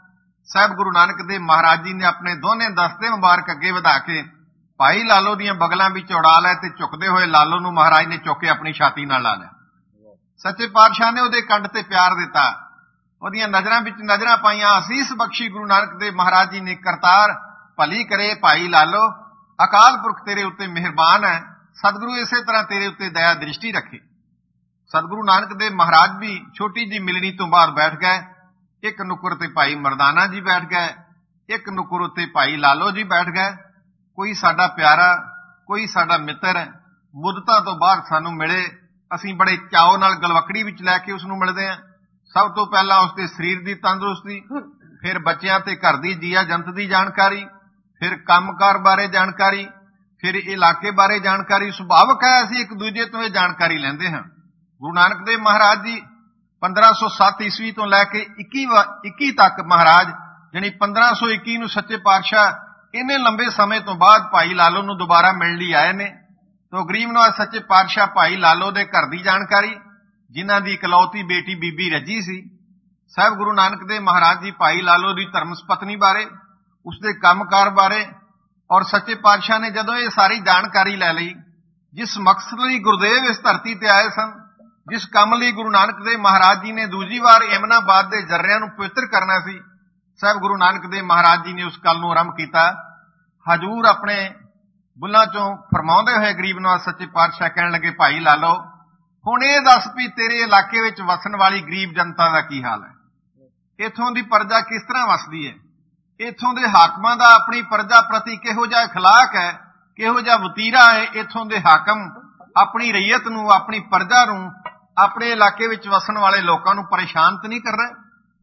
ਸਾਹਿਬ ਗੁਰੂ ਨਾਨਕ ਦੇਵ ਮਹਾਰਾਜ ਜੀ ਨੇ ਆਪਣੇ ਦੋਨੇ ਦਸਤੇ ਮੁਬਾਰਕ ਅੱਗੇ ਵਧਾ ਕੇ ਭਾਈ ਲਾਲੋ ਦੀਆਂ ਬਗਲਾਂ ਵਿੱਚ ਉਡਾ ਲਏ ਤੇ ਝੁਕਦੇ ਹੋਏ ਲਾਲੋ ਨੂੰ ਮਹਾਰਾਜ ਨੇ ਚੁੱਕ ਕੇ ਆਪਣੀ ਛਾਤੀ ਨਾਲ ਲਾ ਲਿਆ। ਸੱਚੇ ਪਾਤਸ਼ਾਹ ਨੇ ਉਹਦੇ ਕੰਧ ਤੇ ਪਿਆਰ ਦਿੱਤਾ, ਉਹਦੀਆਂ ਨਜ਼ਰਾਂ ਵਿੱਚ ਨਜ਼ਰਾਂ ਪਾਈਆਂ। ਅਸੀਸ ਬਖਸ਼ੀ ਗੁਰੂ ਨਾਨਕ ਦੇਵ ਮਹਾਰਾਜ ਜੀ ਨੇ ਕਰਤਾਰ ਭਲੀ ਕਰੇ ਭਾਈ ਲਾਲੋ, ਅਕਾਲ ਪੁਰਖ ਤੇਰੇ ਉੱਤੇ ਮਿਹਰਬਾਨ ਹੈ, ਸਤਿਗੁਰੂ ਇਸੇ ਤਰ੍ਹਾਂ ਤੇਰੇ ਉੱਤੇ ਦਇਆ ਦ੍ਰਿਸ਼ਟੀ ਰੱਖੇ। ਸਤਿਗੁਰੂ ਨਾਨਕ ਦੇਵ ਮਹਾਰਾਜ ਵੀ ਛੋਟੀ ਜੀ ਮਿਲਣੀ ਤੋਂ ਬਾਅਦ ਬੈਠ ਗਏ। ਇੱਕ ਨੁੱਕਰ ਤੇ ਭਾਈ ਮਰਦਾਨਾ ਜੀ ਬੈਠ ਗਏ, ਇੱਕ ਨੁੱਕਰ ਉੱਤੇ ਭਾਈ ਲਾਲੋ ਜੀ ਬੈਠ ਗਏ। ਕੋਈ ਸਾਡਾ ਪਿਆਰਾ, ਕੋਈ ਸਾਡਾ ਮਿੱਤਰ ਮੁੱਦਤਾਂ ਤੋਂ ਬਾਅਦ ਸਾਨੂੰ ਮਿਲੇ, ਅਸੀਂ ਬੜੇ ਚਾਅ ਨਾਲ ਗਲਵਕੜੀ ਵਿੱਚ ਲੈ ਕੇ ਉਸ ਨੂੰ ਮਿਲਦੇ ਹਾਂ। ਸਭ ਤੋਂ ਪਹਿਲਾਂ ਉਸ ਦੇ ਸਰੀਰ ਦੀ ਤੰਦਰੁਸਤੀ, ਫਿਰ ਬੱਚਿਆਂ ਤੇ ਘਰ ਦੀ ਜੀਆ ਜੰਤ ਦੀ ਜਾਣਕਾਰੀ, ਫਿਰ ਕੰਮਕਾਰ ਬਾਰੇ ਜਾਣਕਾਰੀ, ਫਿਰ ਇਲਾਕੇ ਬਾਰੇ ਜਾਣਕਾਰੀ। ਸੁਭਾਵਕ ਹੈ ਅਸੀਂ ਇੱਕ ਦੂਜੇ ਤੋਂ ਇਹ ਜਾਣਕਾਰੀ ਲੈਂਦੇ ਹਾਂ। ਗੁਰੂ ਨਾਨਕ ਦੇਵ ਮਹਾਰਾਜ ਜੀ ਪੰਦਰਾਂ ਸੌ ਸੱਤ ਈਸਵੀ ਤੋਂ ਲੈ ਕੇ ਇੱਕੀ ਤੱਕ ਮਹਾਰਾਜ ਜਾਣੀ ਪੰਦਰਾਂ ਸੌ ਇੱਕੀ ਨੂੰ ਸੱਚੇ ਪਾਤਸ਼ਾਹ ਇੰਨੇ ਲੰਬੇ ਸਮੇਂ ਤੋਂ ਬਾਅਦ ਭਾਈ ਲਾਲੋ ਨੂੰ ਦੁਬਾਰਾ ਮਿਲਣ ਲਈ ਆਏ ਨੇ। ਤੋ ਗਰੀਬ ਨਵਾਜ਼ ਸੱਚੇ ਪਾਤਸ਼ਾਹ ਭਾਈ ਲਾਲੋ ਦੇ ਘਰ ਦੀ ਜਾਣਕਾਰੀ, ਜਿਨ੍ਹਾਂ ਦੀ ਇਕਲੌਤੀ ਬੇਟੀ ਬੀਬੀ ਰੱਜੀ ਸੀ। ਸਾਹਿਬ ਗੁਰੂ ਨਾਨਕ ਦੇਵ ਮਹਾਰਾਜ ਜੀ ਭਾਈ ਲਾਲੋ ਦੀ ਧਰਮਸ ਪਤਨੀ ਬਾਰੇ, ਉਸਦੇ ਕੰਮਕਾਰ ਬਾਰੇ, ਔਰ ਸੱਚੇ ਪਾਤਸ਼ਾਹ ਨੇ ਜਦੋਂ ਇਹ ਸਾਰੀ ਜਾਣਕਾਰੀ ਲੈ ਲਈ, ਜਿਸ ਮਕਸਦ ਲਈ ਗੁਰਦੇਵ ਇਸ ਧਰਤੀ ਤੇ ਆਏ ਸਨ, ਜਿਸ ਕੰਮ ਲਈ ਗੁਰੂ ਨਾਨਕ ਦੇਵ ਮਹਾਰਾਜ ਜੀ ਨੇ ਦੂਜੀ ਵਾਰ ਏਮਨਾਬਾਦ ਦੇ ਜਰਿਆਂ ਨੂੰ ਪਵਿੱਤਰ ਕਰਨਾ ਸੀ, ਸਾਹਿਬ ਗੁਰੂ ਨਾਨਕ ਦੇਵ ਮਹਾਰਾਜ ਜੀ ਨੇ ਉਸ ਗੱਲ ਨੂੰ ਆਰੰਭ ਕੀਤਾ। ਹਜੂਰ ਆਪਣੇ ਬੁੱਲਾਂ ਚੋਂ ਫਰਮਾਉਂਦੇ ਹੋਏ ਗਰੀਬ ਨਵਾਜ਼ ਸੱਚੇ ਪਾਤਸ਼ਾਹ ਕਹਿਣ ਲੱਗੇ, ਭਾਈ ਲਾਲੋ ਹੁਣ ਇਹ ਦੱਸ ਵੀ ਤੇਰੇ ਇਲਾਕੇ ਵਿੱਚ ਵਸਣ ਵਾਲੀ ਗਰੀਬ ਜਨਤਾ ਦਾ ਕੀ ਹਾਲ ਹੈ? ਇੱਥੋਂ ਦੀ ਪ੍ਰਜਾ ਕਿਸ ਤਰ੍ਹਾਂ ਵਸਦੀ ਹੈ? ਇੱਥੋਂ ਦੇ ਹਾਕਮਾਂ ਦਾ ਆਪਣੀ ਪ੍ਰਜਾ ਪ੍ਰਤੀ ਕਿਹੋ ਜਿਹਾ ਅਖਲਾਕ ਹੈ, ਕਿਹੋ ਜਿਹਾ ਵਤੀਰਾ ਹੈ? ਇੱਥੋਂ ਦੇ ਹਾਕਮ ਆਪਣੀ ਰਈਅਤ ਨੂੰ, ਆਪਣੀ ਪ੍ਰਜਾ ਨੂੰ, ਆਪਣੇ ਇਲਾਕੇ ਵਿੱਚ ਵਸਣ ਵਾਲੇ ਲੋਕਾਂ ਨੂੰ ਪਰੇਸ਼ਾਨ ਤਾਂ ਨਹੀਂ ਕਰ ਰਹੇ?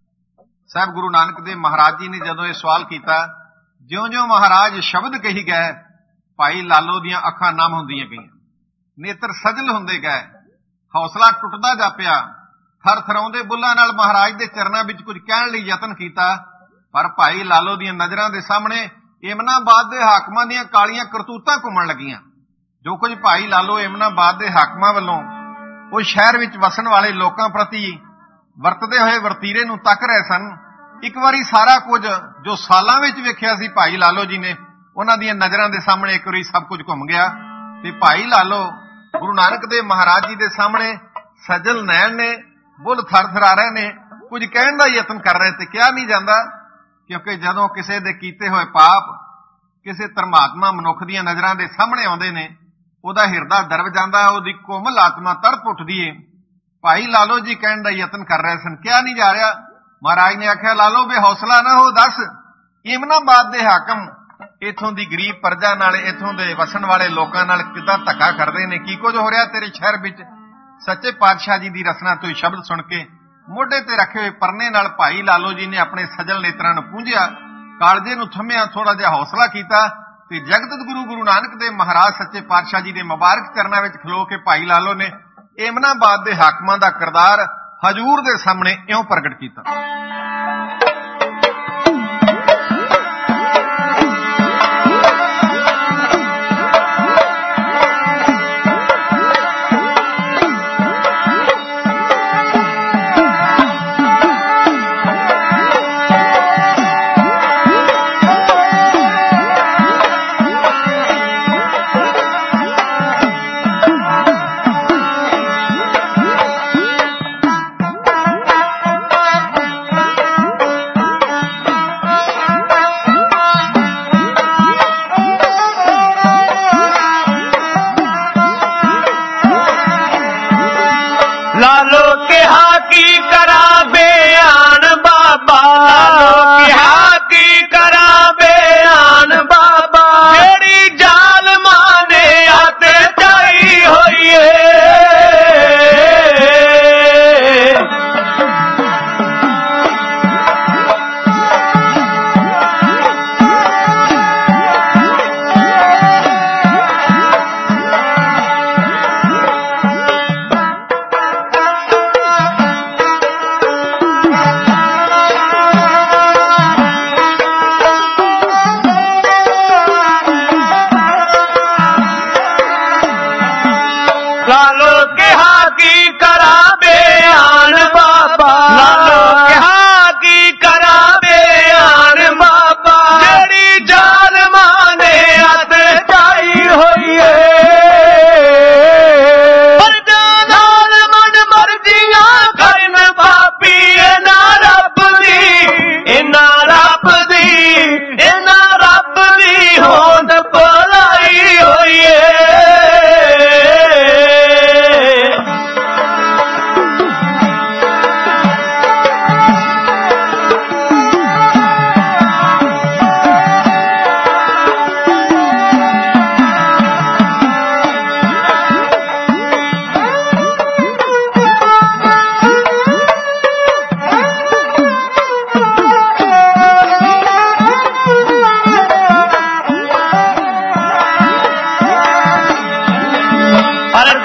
ਸਾਹਿਬ ਗੁਰੂ ਨਾਨਕ ਦੇਵ ਮਹਾਰਾਜ ਜੀ ਨੇ ਜਦੋਂ ਇਹ ਸਵਾਲ ਕੀਤਾ, ਜਿਉਂ-ਜਿਉਂ ਮਹਾਰਾਜ ਸ਼ਬਦ ਕਹੀ ਗਏ, ਭਾਈ ਲਾਲੋ ਦੀਆਂ ਅੱਖਾਂ ਨਮ ਹੁੰਦੀਆਂ ਗਈਆਂ, ਨੇਤਰ ਸਜਲ ਹੁੰਦੇ ਗਏ, ਹੌਸਲਾ ਟੁੱਟਦਾ ਜਾਪਿਆ। ਥਰ ਥਰਾਉਂਦੇ ਬੁੱਲਾਂ ਨਾਲ ਮਹਾਰਾਜ ਦੇ ਚਰਨਾਂ ਵਿੱਚ ਕੁਝ ਕਹਿਣ ਲਈ ਯਤਨ ਕੀਤਾ, ਪਰ ਭਾਈ ਲਾਲੋ ਦੀਆਂ ਨਜ਼ਰਾਂ ਦੇ ਸਾਹਮਣੇ ਏਮਨਾਬਾਦ ਦੇ ਹਾਕਮਾਂ ਦੀਆਂ ਕਾਲੀਆਂ ਕਰਤੂਤਾਂ ਘੁੰਮਣ ਲੱਗੀਆਂ। ਜੋ ਕੁਝ ਭਾਈ ਲਾਲੋ ਏਮਨਾਬਾਦ ਦੇ ਹਾਕਮਾਂ ਵੱਲੋਂ ਉਹ ਸ਼ਹਿਰ ਵਿੱਚ ਵਸਣ ਵਾਲੇ ਲੋਕਾਂ ਪ੍ਰਤੀ ਵਰਤਦੇ ਹੋਏ ਵਰਤੀਰੇ ਨੂੰ ਤੱਕ ਰਹੇ ਸਨ, ਇੱਕ ਵਾਰੀ ਸਾਰਾ ਕੁਝ ਜੋ ਸਾਲਾਂ ਵਿੱਚ ਵੇਖਿਆ ਸੀ ਭਾਈ ਲਾਲੋ ਜੀ ਨੇ, ਉਹਨਾਂ ਦੀਆਂ ਨਜ਼ਰਾਂ ਦੇ ਸਾਹਮਣੇ ਇੱਕ ਵਾਰੀ ਸਭ ਕੁਝ ਘੁੰਮ ਗਿਆ। ਤੇ ਭਾਈ ਲਾਲੋ ਗੁਰੂ ਨਾਨਕ ਦੇਵ ਮਹਾਰਾਜ ਜੀ ਦੇ ਸਾਹਮਣੇ ਸਜਲ ਨੈਣ ਨੇ, ਬੁੱਲ ਥਰ ਥਰਾ ਰਹੇ ਨੇ, ਕੁਝ ਕਹਿਣ ਦਾ ਯਤਨ ਕਰ ਰਹੇ ਤੇ ਕਿਹਾ ਨਹੀਂ ਜਾਂਦਾ, ਕਿਉਂਕਿ ਜਦੋਂ ਕਿਸੇ ਦੇ ਕੀਤੇ ਹੋਏ ਪਾਪ ਕਿਸੇ ਧਰਮਾਤਮਾ ਮਨੁੱਖ ਦੀਆਂ ਨਜ਼ਰਾਂ ਦੇ ਸਾਹਮਣੇ ਆਉਂਦੇ ਨੇ, ਉਹਦਾ ਹਿਰਦਾ ਦਰਬ ਜਾਂਦਾ, ਉਹਦੀ ਕੋਮਲ ਆਤਮਾ ਤੜਪ ਉੱਠਦੀ ਏ। ਭਾਈ ਲਾਲੋ ਜੀ ਕਹਿਣ ਦਾ ਯਤਨ ਕਰ ਰਹੇ ਸਨ, ਕਿਹਾ ਨਹੀਂ ਜਾ ਰਿਹਾ। ਮਹਾਰਾਜ ਨੇ ਆਖਿਆ, ਲਾਲੋ ਬੇਹੌਸਲਾ ਨਾ ਹੋ, ਦੱਸ ਏਮਨਾਬਾਦ ਦੇ ਹਾਕਮ ਇੱਥੋਂ ਦੀ ਗਰੀਬ ਪ੍ਰਜਾ ਨਾਲ, ਇੱਥੋਂ ਦੇ ਵਸਣ ਵਾਲੇ ਲੋਕਾਂ ਨਾਲ ਕਿੱਦਾਂ ਧੱਕਾ ਕਰਦੇ ਨੇ, ਕੀ ਕੁਝ ਹੋ ਰਿਹਾ ਤੇਰੇ ਸ਼ਹਿਰ ਵਿੱਚ? ਸੱਚੇ ਪਾਤਸ਼ਾਹ ਜੀ ਦੀ ਰਸਨਾ ਤੋਂ ਸ਼ਬਦ ਸੁਣ ਕੇ ਮੋਢੇ ਤੇ ਰੱਖੇ ਹੋਏ ਪਰਨੇ ਨਾਲ ਭਾਈ ਲਾਲੋ ਜੀ ਨੇ ਆਪਣੇ ਸਜਲ ਨੇਤਰਾਂ ਨੂੰ ਪੂੰਝਿਆ, ਕਾਲਜੇ ਨੂੰ ਥੰਮਿਆ, ਥੋੜਾ ਜਿਹਾ ਹੌਸਲਾ ਕੀਤਾ ਤੇ ਜਗਤ ਗੁਰੂ ਗੁਰੂ ਨਾਨਕ ਦੇਵ ਮਹਾਰਾਜ ਸੱਚੇ ਪਾਤਸ਼ਾਹ ਜੀ ਦੇ ਮੁਬਾਰਕ ਚਰਨਾਂ ਵਿੱਚ ਖਲੋ ਕੇ ਭਾਈ ਲਾਲੋ ਨੇ ਏਮਨਾਬਾਦ ਦੇ ਹਾਕਮਾਂ ਦਾ ਕਿਰਦਾਰ ਹਜੂਰ ਦੇ ਸਾਹਮਣੇ ਇਉਂ ਪ੍ਰਗਟ ਕੀਤਾ।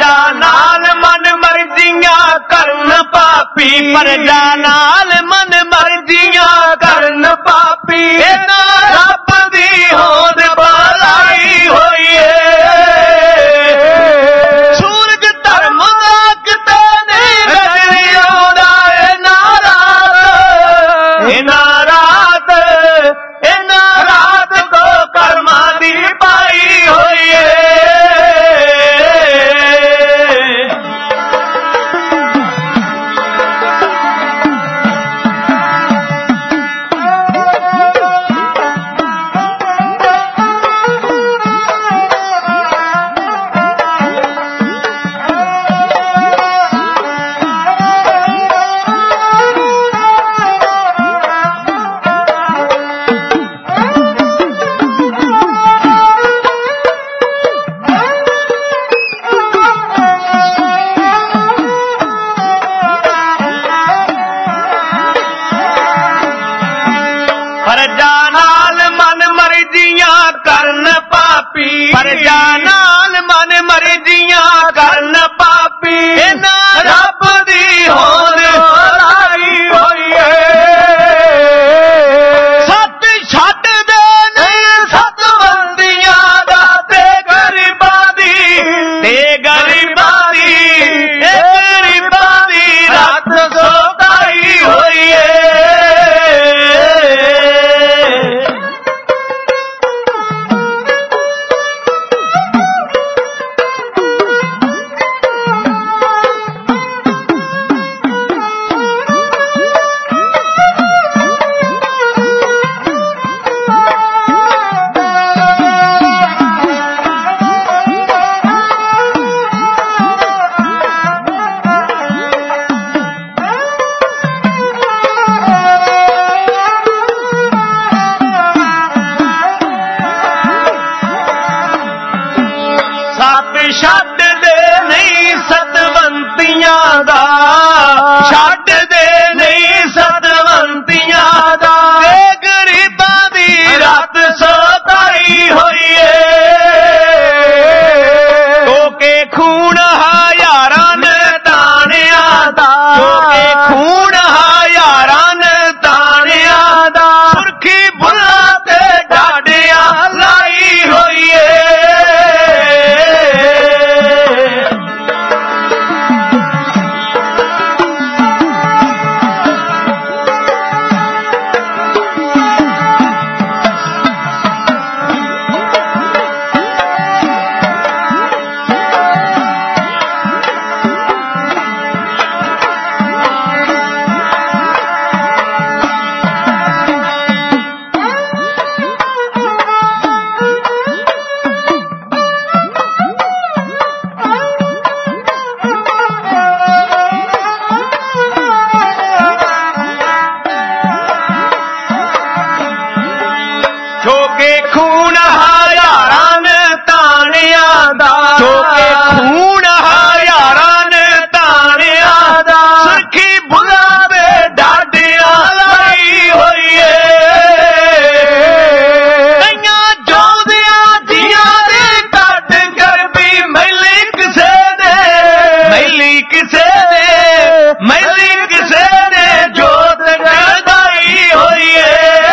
ਪ੍ਰਜਾ ਨਾਲ ਮਨ ਮਰਜ਼ੀਆਂ ਕਰਨ ਪਾਪੀ ਪ੍ਰਜਾ ਨਾਲ ਮਨ ਮਰਜ਼ੀਆਂ ਕਰਨ ਪਾਪੀ ਇਹਨਾਂ ਰੱਬ ਦੀ ਹੋਂਦ ਬਲਾਈ ਹੋਈ ਏ ਸੂਰਜ ਧਰਮ ਦਾ ਕਿਤੇ ਨਹੀਂ ਨਜ਼ਰੀ ਆਉਂਦਾ ਇਹਨਾਂ ਰਾਤ ਇਹਨਾਂ ਰਾਤ ਇਹਨਾਂ ਰਾਤ ਕੋ ਕਰਮਾਂ ਦੀ ਪਾਈ ਹੋਈ ਏ ਪ੍ਰਜਾ ਨਾਲ ਮਨ ਮਰਜ਼ੀਆਂ ਕਰਨ ਪਾਪੀ ਇਹਨਾਂ ਰੱਬ ਦੀ ਹੋਂਦ ਬਲਾਈ ਹੋਈ ਏ ਸੱਚ ਛੱਡਦੇ ਨਹੀਂ ਸਤਵੰਤੀਆਂ ਦਾ ਤੇ ਗਰੀਬਾਂ ਦੀ ਤੇ ਗਰੀਬਾਂ ਦੀ ਇਹ ਗਰੀਬਾਂ ਦੀ ਰਾਤ ਸੋਤਾਈ ਹੋਈ ਏ ਛੱਡਦੇ ਨਹੀਂ ਸਤਵੰਤੀਆਂ ਦਾ ਛੱਡਦੇ ਨਹੀਂ ਸਤਵੰਤੀਆਂ ਦਾ ਤੇ ਗਰੀਬਾਂ ਦੀ ਰਾਤ ਸੋਤਾਈ ਹੋਈ ਏ ਧੋਕੇ ਖੂਨ ਹਜ਼ਾਰਾਂ ਨੇ ਤਾਣਿਆਂ ਦਾ ਧੋਕੇ ਖੂਨ ਹਜ਼ਾਰਾਂ ਨੇ ਤਾਣਿਆਂ ਦਾ ਸੁਰਖੀ ਬੁੱਲਾਂ ਤੇ ਡਾਢਿਆਂ ਲਾਈ ਹੋਈ ਏ ਖੂਨ ਹਜ਼ਾਰਾਂ ਨੇ ਤਾਣਿਆਂ ਦਾ ਚੋਕੇ ਖੂਨ ਹਜ਼ਾਰਾਂ ਨੇ ਤਾਣਿਆਂ ਦਾ ਸੁਰਖੀ ਬੁੱਲਾਂ ਦੇ ਡਾਢਿਆਂ ਲਾਈ ਹੋਈ ਏ ਕਈਆਂ ਜਿਉਂਦਿਆਂ ਜੀਆਂ ਦੀ ਕੱਟ ਗਰਬੀ ਮੈਲੀ ਕਿਸੇ ਨੇ ਮੈਲੀ ਕਿਸੇ ਨੇ ਮੈਲੀ ਕਿਸੇ ਨੇ ਜੋਤ ਜਗਾਈ ਹੋਈ ਏ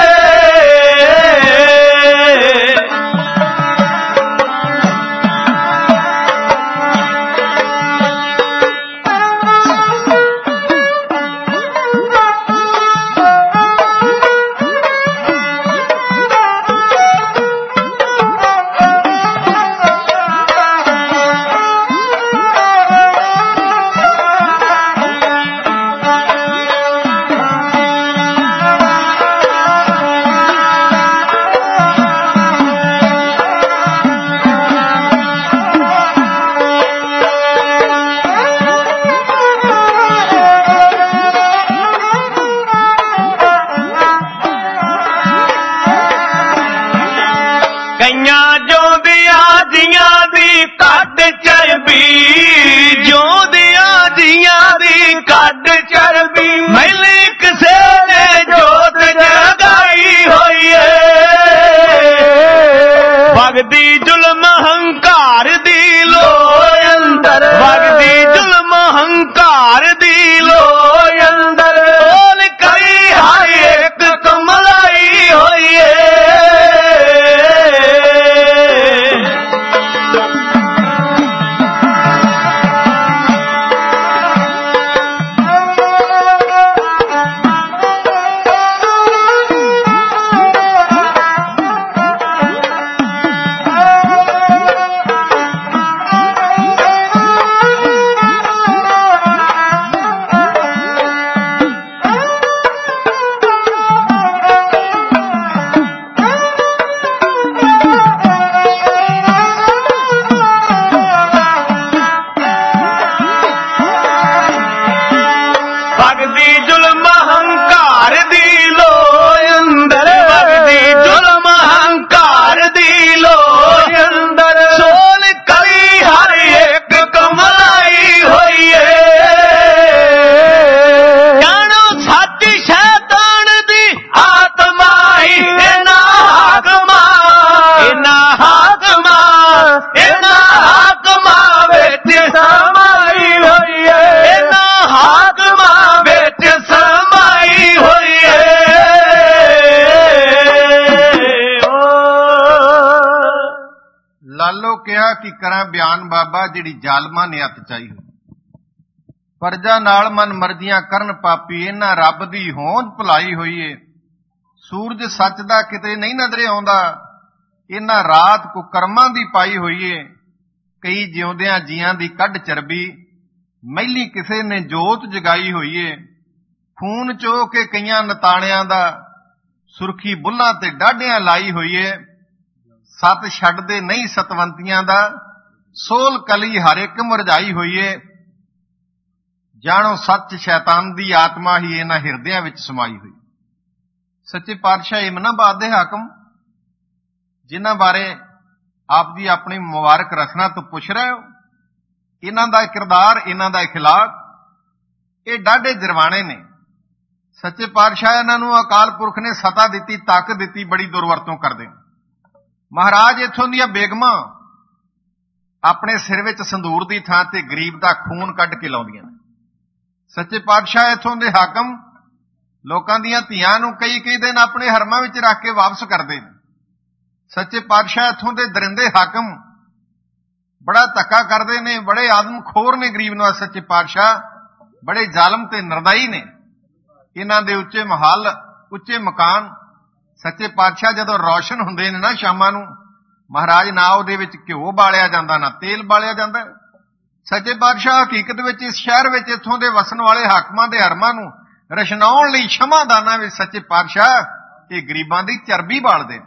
ਕਈਆਂ ਜਿਉਂਦਿਆਂ ਜੀਆਂ ਦੀ ਕੱਢ ਚਰਬੀ ਜਿਉਂਦਿਆਂ ਜੀਆਂ ਦੀ ਕੱਢ ਚਰਬੀ ਮੈਲੀ ਕਿਸੇ ਨੇ ਜੋਤ ਜਗਾਈ ਹੋਈ ਏ ਵਗਦੀ ਜ਼ੁਲਮ ਹੰਕਾਰ ਦੀ ਲੋਅ ਅੰਦਰ ਅੰਦਰ ਵਗਦੀ ਜ਼ੁਲਮ ਹੰਕਾਰ ਦੀ ਲੋਏ ਅੰਦਰ ਬੋਲ ਕਰੀ ਹਰ ਇੱਕ ਕਮਲਾਈ ਹੋਈਏ ਕੀ ਕਰਾਂ ਬਿਆਨ ਬਾਬਾ ਜਿਹੜੀ ਜ਼ਾਲਮਾਂ ਨੇ ਅੱਤ ਚਾਈ ਹੋਈ ਪਰਜਾ ਨਾਲ ਮਨ ਮਰਜ਼ੀਆਂ ਕਰਨ ਪਾਪੀ ਇਹਨਾਂ ਰੱਬ ਦੀ ਹੋਂਦ ਭੁਲਾਈ ਹੋਈ ਏ ਸੂਰਜ ਸੱਚ ਦਾ ਕਿਤੇ ਨਹੀਂ ਨਜ਼ਰੇ ਆਉਂਦਾ ਇਹਨਾਂ ਰਾਤ ਕੁਕਰਮਾਂ ਦੀ ਪਾਈ ਹੋਈ ਏ ਕਈ ਜਿਉਂਦਿਆਂ ਜੀਆਂ ਦੀ ਕੱਢ ਚਰਬੀ ਮਹਿਲੀ ਕਿਸੇ ਨੇ ਜੋਤ ਜਗਾਈ ਹੋਈ ਏ ਖੂਨ ਚੋ ਕੇ ਕਈਆਂ ਨਤਾਣਿਆਂ ਦਾ ਸੁਰਖੀ ਬੁੱਲਾਂ ਤੇ ਡਾਢਿਆਂ ਲਾਈ ਹੋਈ ਏ ਸਤ ਛੱਡਦੇ ਨਹੀਂ ਸਤਵੰਤੀਆਂ ਦਾ ਸੋਲ ਕਲੀ ਹਰ ਇੱਕ ਮੁਰਝਾਈ ਹੋਈ ਏ ਜਾਣੋ ਸੱਚ ਸ਼ੈਤਾਨ ਦੀ ਆਤਮਾ ਹੀ ਇਹਨਾਂ ਹਿਰਦਿਆਂ ਵਿੱਚ ਸਮਾਈ ਹੋਈ ਸੱਚੇ ਪਾਤਸ਼ਾਹ ਇਮਨਾਬਾਦ ਦੇ ਹਾਕਮ ਜਿਨ੍ਹਾਂ ਬਾਰੇ ਆਪ ਜੀ ਆਪਣੀ ਮੁਬਾਰਕ ਰਚਨਾ ਤੋਂ ਪੁੱਛ ਰਹੇ ਹੋ ਇਹਨਾਂ ਦਾ ਕਿਰਦਾਰ ਇਹਨਾਂ ਦਾ ਇਖਲਾਕ ਇਹ ਡਾਢੇ ਜਰਵਾਣੇ ਨੇ ਸੱਚੇ ਪਾਤਸ਼ਾਹ ਇਹਨਾਂ ਨੂੰ ਅਕਾਲ ਪੁਰਖ ਨੇ ਸਤਾ ਦਿੱਤੀ ਤਾਕਤ ਦਿੱਤੀ ਬੜੀ ਦੁਰਵਰਤੋਂ ਕਰਦੇ ਮਹਾਰਾਜ ਇੱਥੋਂ ਦੀਆਂ ਬੇਗਮਾਂ ਆਪਣੇ ਸਿਰ ਵਿੱਚ ਸੰਦੂਰ ਦੀ ਥਾਂ ਤੇ ਗਰੀਬ ਦਾ ਖੂਨ ਕੱਢ ਕੇ ਲਾਉਂਦੀਆਂ ਨੇ ਸੱਚੇ ਪਾਤਸ਼ਾਹ ਇੱਥੋਂ ਦੇ ਹਾਕਮ ਲੋਕਾਂ ਦੀਆਂ ਧੀਆਂ ਨੂੰ ਕਈ ਕਈ ਦਿਨ ਆਪਣੇ ਹਰਮਾਂ ਵਿੱਚ ਰੱਖ ਕੇ ਵਾਪਸ ਕਰਦੇ ਨੇ ਸੱਚੇ ਪਾਤਸ਼ਾਹ ਇੱਥੋਂ ਦੇ ਦਰਿੰਦੇ ਹਾਕਮ ਬੜਾ ਧੱਕਾ ਕਰਦੇ ਨੇ ਬੜੇ ਆਦਮਖੋਰ ਨੇ ਗਰੀਬ ਨਵਾਜ਼ ਸੱਚੇ ਪਾਤਸ਼ਾਹ ਬੜੇ ਜ਼ਾਲਮ ਤੇ ਨਿਰਦਈ ਨੇ ਇਹਨਾਂ ਦੇ ਉੱਚੇ ਮਹੱਲ ਉੱਚੇ ਮਕਾਨ ਸੱਚੇ ਪਾਤਸ਼ਾਹ ਜਦੋਂ ਰੌਸ਼ਨ ਹੁੰਦੇ ਨੇ ਨਾ ਸ਼ਾਮਾਂ ਨੂੰ ਮਹਾਰਾਜ ਨਾ ਉਹਦੇ ਵਿੱਚ ਘਿਓ ਬਾਲਿਆ ਜਾਂਦਾ ਨਾ ਤੇਲ ਬਾਲਿਆ ਜਾਂਦਾ ਸੱਚੇ ਪਾਤਸ਼ਾਹ ਹਕੀਕਤ ਵਿੱਚ ਇਸ ਸ਼ਹਿਰ ਵਿੱਚ ਇੱਥੋਂ ਦੇ ਵਸਣ ਵਾਲੇ ਹਾਕਮਾਂ ਦੇ ਹਰਮਾਂ ਨੂੰ ਰਸ਼ਨਾਉਣ ਲਈ ਸ਼ਮਾਦਾਨਾਂ ਵਿੱਚ ਸੱਚੇ ਪਾਤਸ਼ਾਹ ਇਹ ਗਰੀਬਾਂ ਦੀ ਚਰਬੀ ਬਾਲਦੇ ਨੇ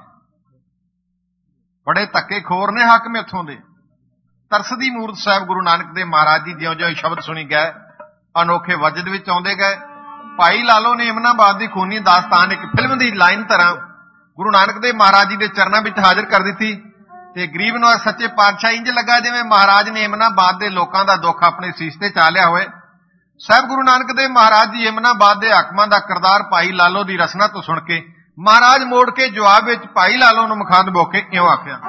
ਬੜੇ ਧੱਕੇ ਖੋਰ ਨੇ ਹਾਕਮ ਇੱਥੋਂ ਦੇ ਤਰਸਦੀ ਮੂਰਤ ਸਾਹਿਬ ਗੁਰੂ ਨਾਨਕ ਦੇਵ ਮਹਾਰਾਜ ਜੀ ਜਿਉਂ ਜਿਉਂ ਸ਼ਬਦ ਸੁਣੀ ਗਏ ਅਨੋਖੇ ਵਜਦ ਵਿੱਚ ਆਉਂਦੇ ਗਏ ਭਾਈ ਲਾਲੋ ਨੇ ਇਮਨਾਬਾਦ ਦੀ ਖੂਨੀ ਦਾਸਤਾਨ ਇੱਕ ਫਿਲਮ ਦੀ ਲਾਈਨ ਤਰ੍ਹਾਂ ਗੁਰੂ ਨਾਨਕ ਦੇਵ ਮਹਾਰਾਜ ਜੀ ਦੇ ਚਰਨਾਂ ਵਿੱਚ ਹਾਜ਼ਰ ਕਰ ਦਿੱਤੀ ਤੇ ਗਰੀਬ ਨੂੰ ਸੱਚੇ ਪਾਤਸ਼ਾਹ ਇੰਜ ਲੱਗਾ ਜਿਵੇਂ ਮਹਾਰਾਜ ਨੇ ਇਮਨਾਬਾਦ ਦੇ ਲੋਕਾਂ ਦਾ ਦੁੱਖ ਆਪਣੇ ਸੀਸ ਤੇ ਚਾ ਲਿਆ ਹੋਏ ਸਾਹਿਬ ਗੁਰੂ ਨਾਨਕ ਦੇਵ ਮਹਾਰਾਜ ਜੀ ਇਮਨਾਬਾਦ ਦੇ ਹਾਕਮਾਂ ਦਾ ਕਿਰਦਾਰ ਭਾਈ ਲਾਲੋ ਦੀ ਰਚਨਾ ਤੋਂ ਸੁਣ ਕੇ ਮਹਾਰਾਜ ਮੋੜ ਕੇ ਜਵਾਬ ਵਿੱਚ ਭਾਈ ਲਾਲੋ ਨੂੰ ਮੁਖਾਂਦ ਬੋ ਕੇ ਇਉਂ ਆਖਿਆ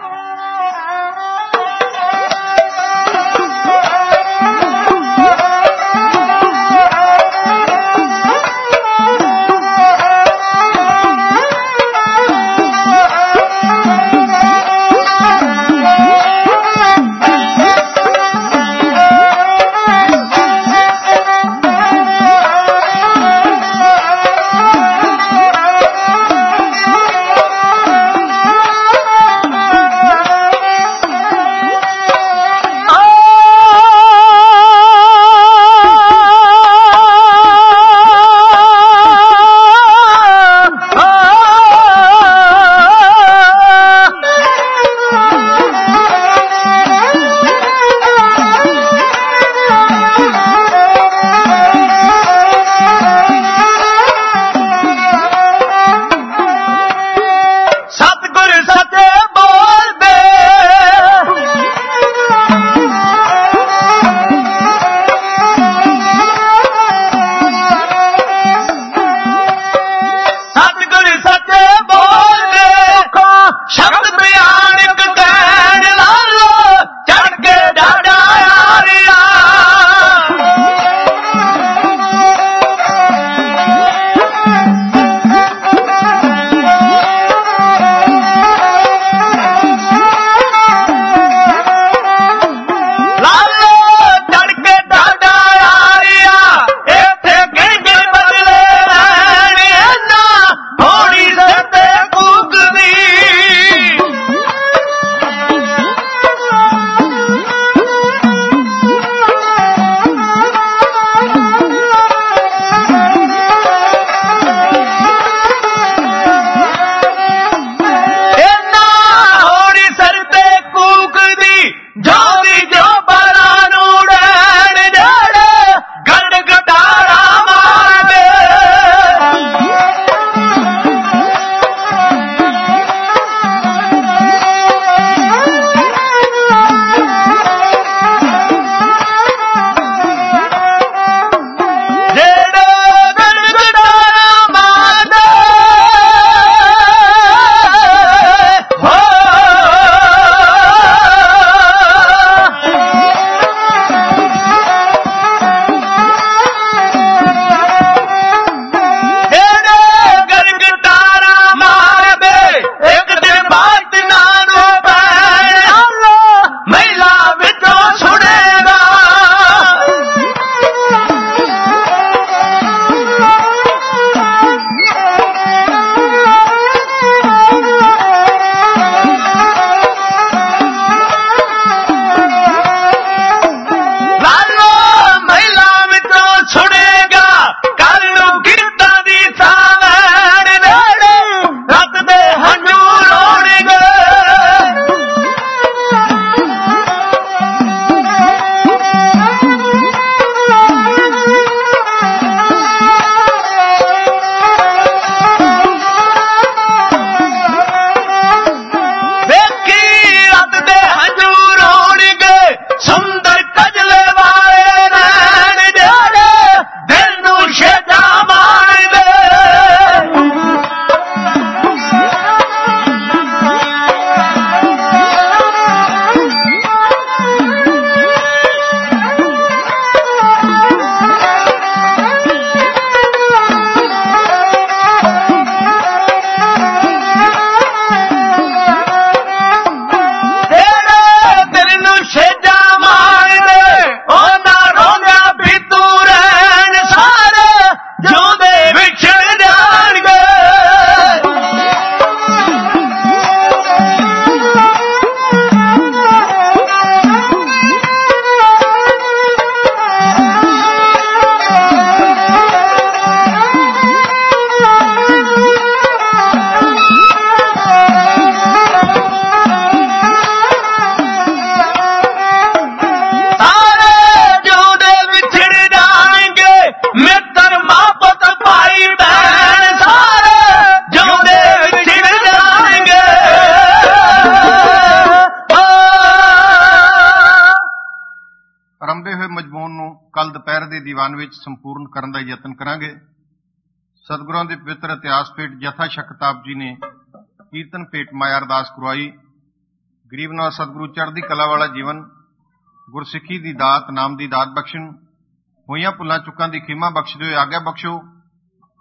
ਕੱਲ ਦੁਪਹਿਰ ਦੇ ਦੀਵਾਨ ਵਿੱਚ ਸੰਪੂਰਨ ਕਰਨ ਦਾ ਯਤਨ ਕਰਾਂਗੇ। ਸਤਿਗੁਰਾਂ ਦੇ ਪਵਿੱਤਰ ਇਤਿਹਾਸ ਭੇਟ ਜਥਾ ਸ਼ਕਤਾਪ ਜੀ ਨੇ ਕੀਰਤਨ ਭੇਟ ਮਾਇਆ ਅਰਦਾਸ ਕਰਵਾਈ। ਗਰੀਬ ਨਵਾਜ ਸਤਿਗੁਰੂ ਚੜ੍ਹਦੀ ਕਲਾ ਵਾਲਾ ਜੀਵਨ, ਗੁਰਸਿੱਖੀ ਦੀ ਦਾਤ, ਨਾਮ ਦੀ ਦਾਤ ਬਖਸ਼ਣ, ਹੋਈਆਂ ਭੁੱਲਾਂ ਚੁੱਕਾਂ ਦੀ ਖਿਮਾ ਬਖਸ਼ਦੇ ਹੋਏ ਆਗਿਆ ਬਖਸ਼ੋ।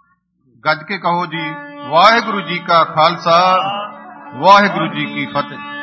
ਗੱਜ ਕੇ ਕਹੋ ਜੀ, ਵਾਹਿਗੁਰੂ ਜੀ ਕਾ ਖਾਲਸਾ, ਵਾਹਿਗੁਰੂ ਜੀ ਕੀ ਫਤਿਹ।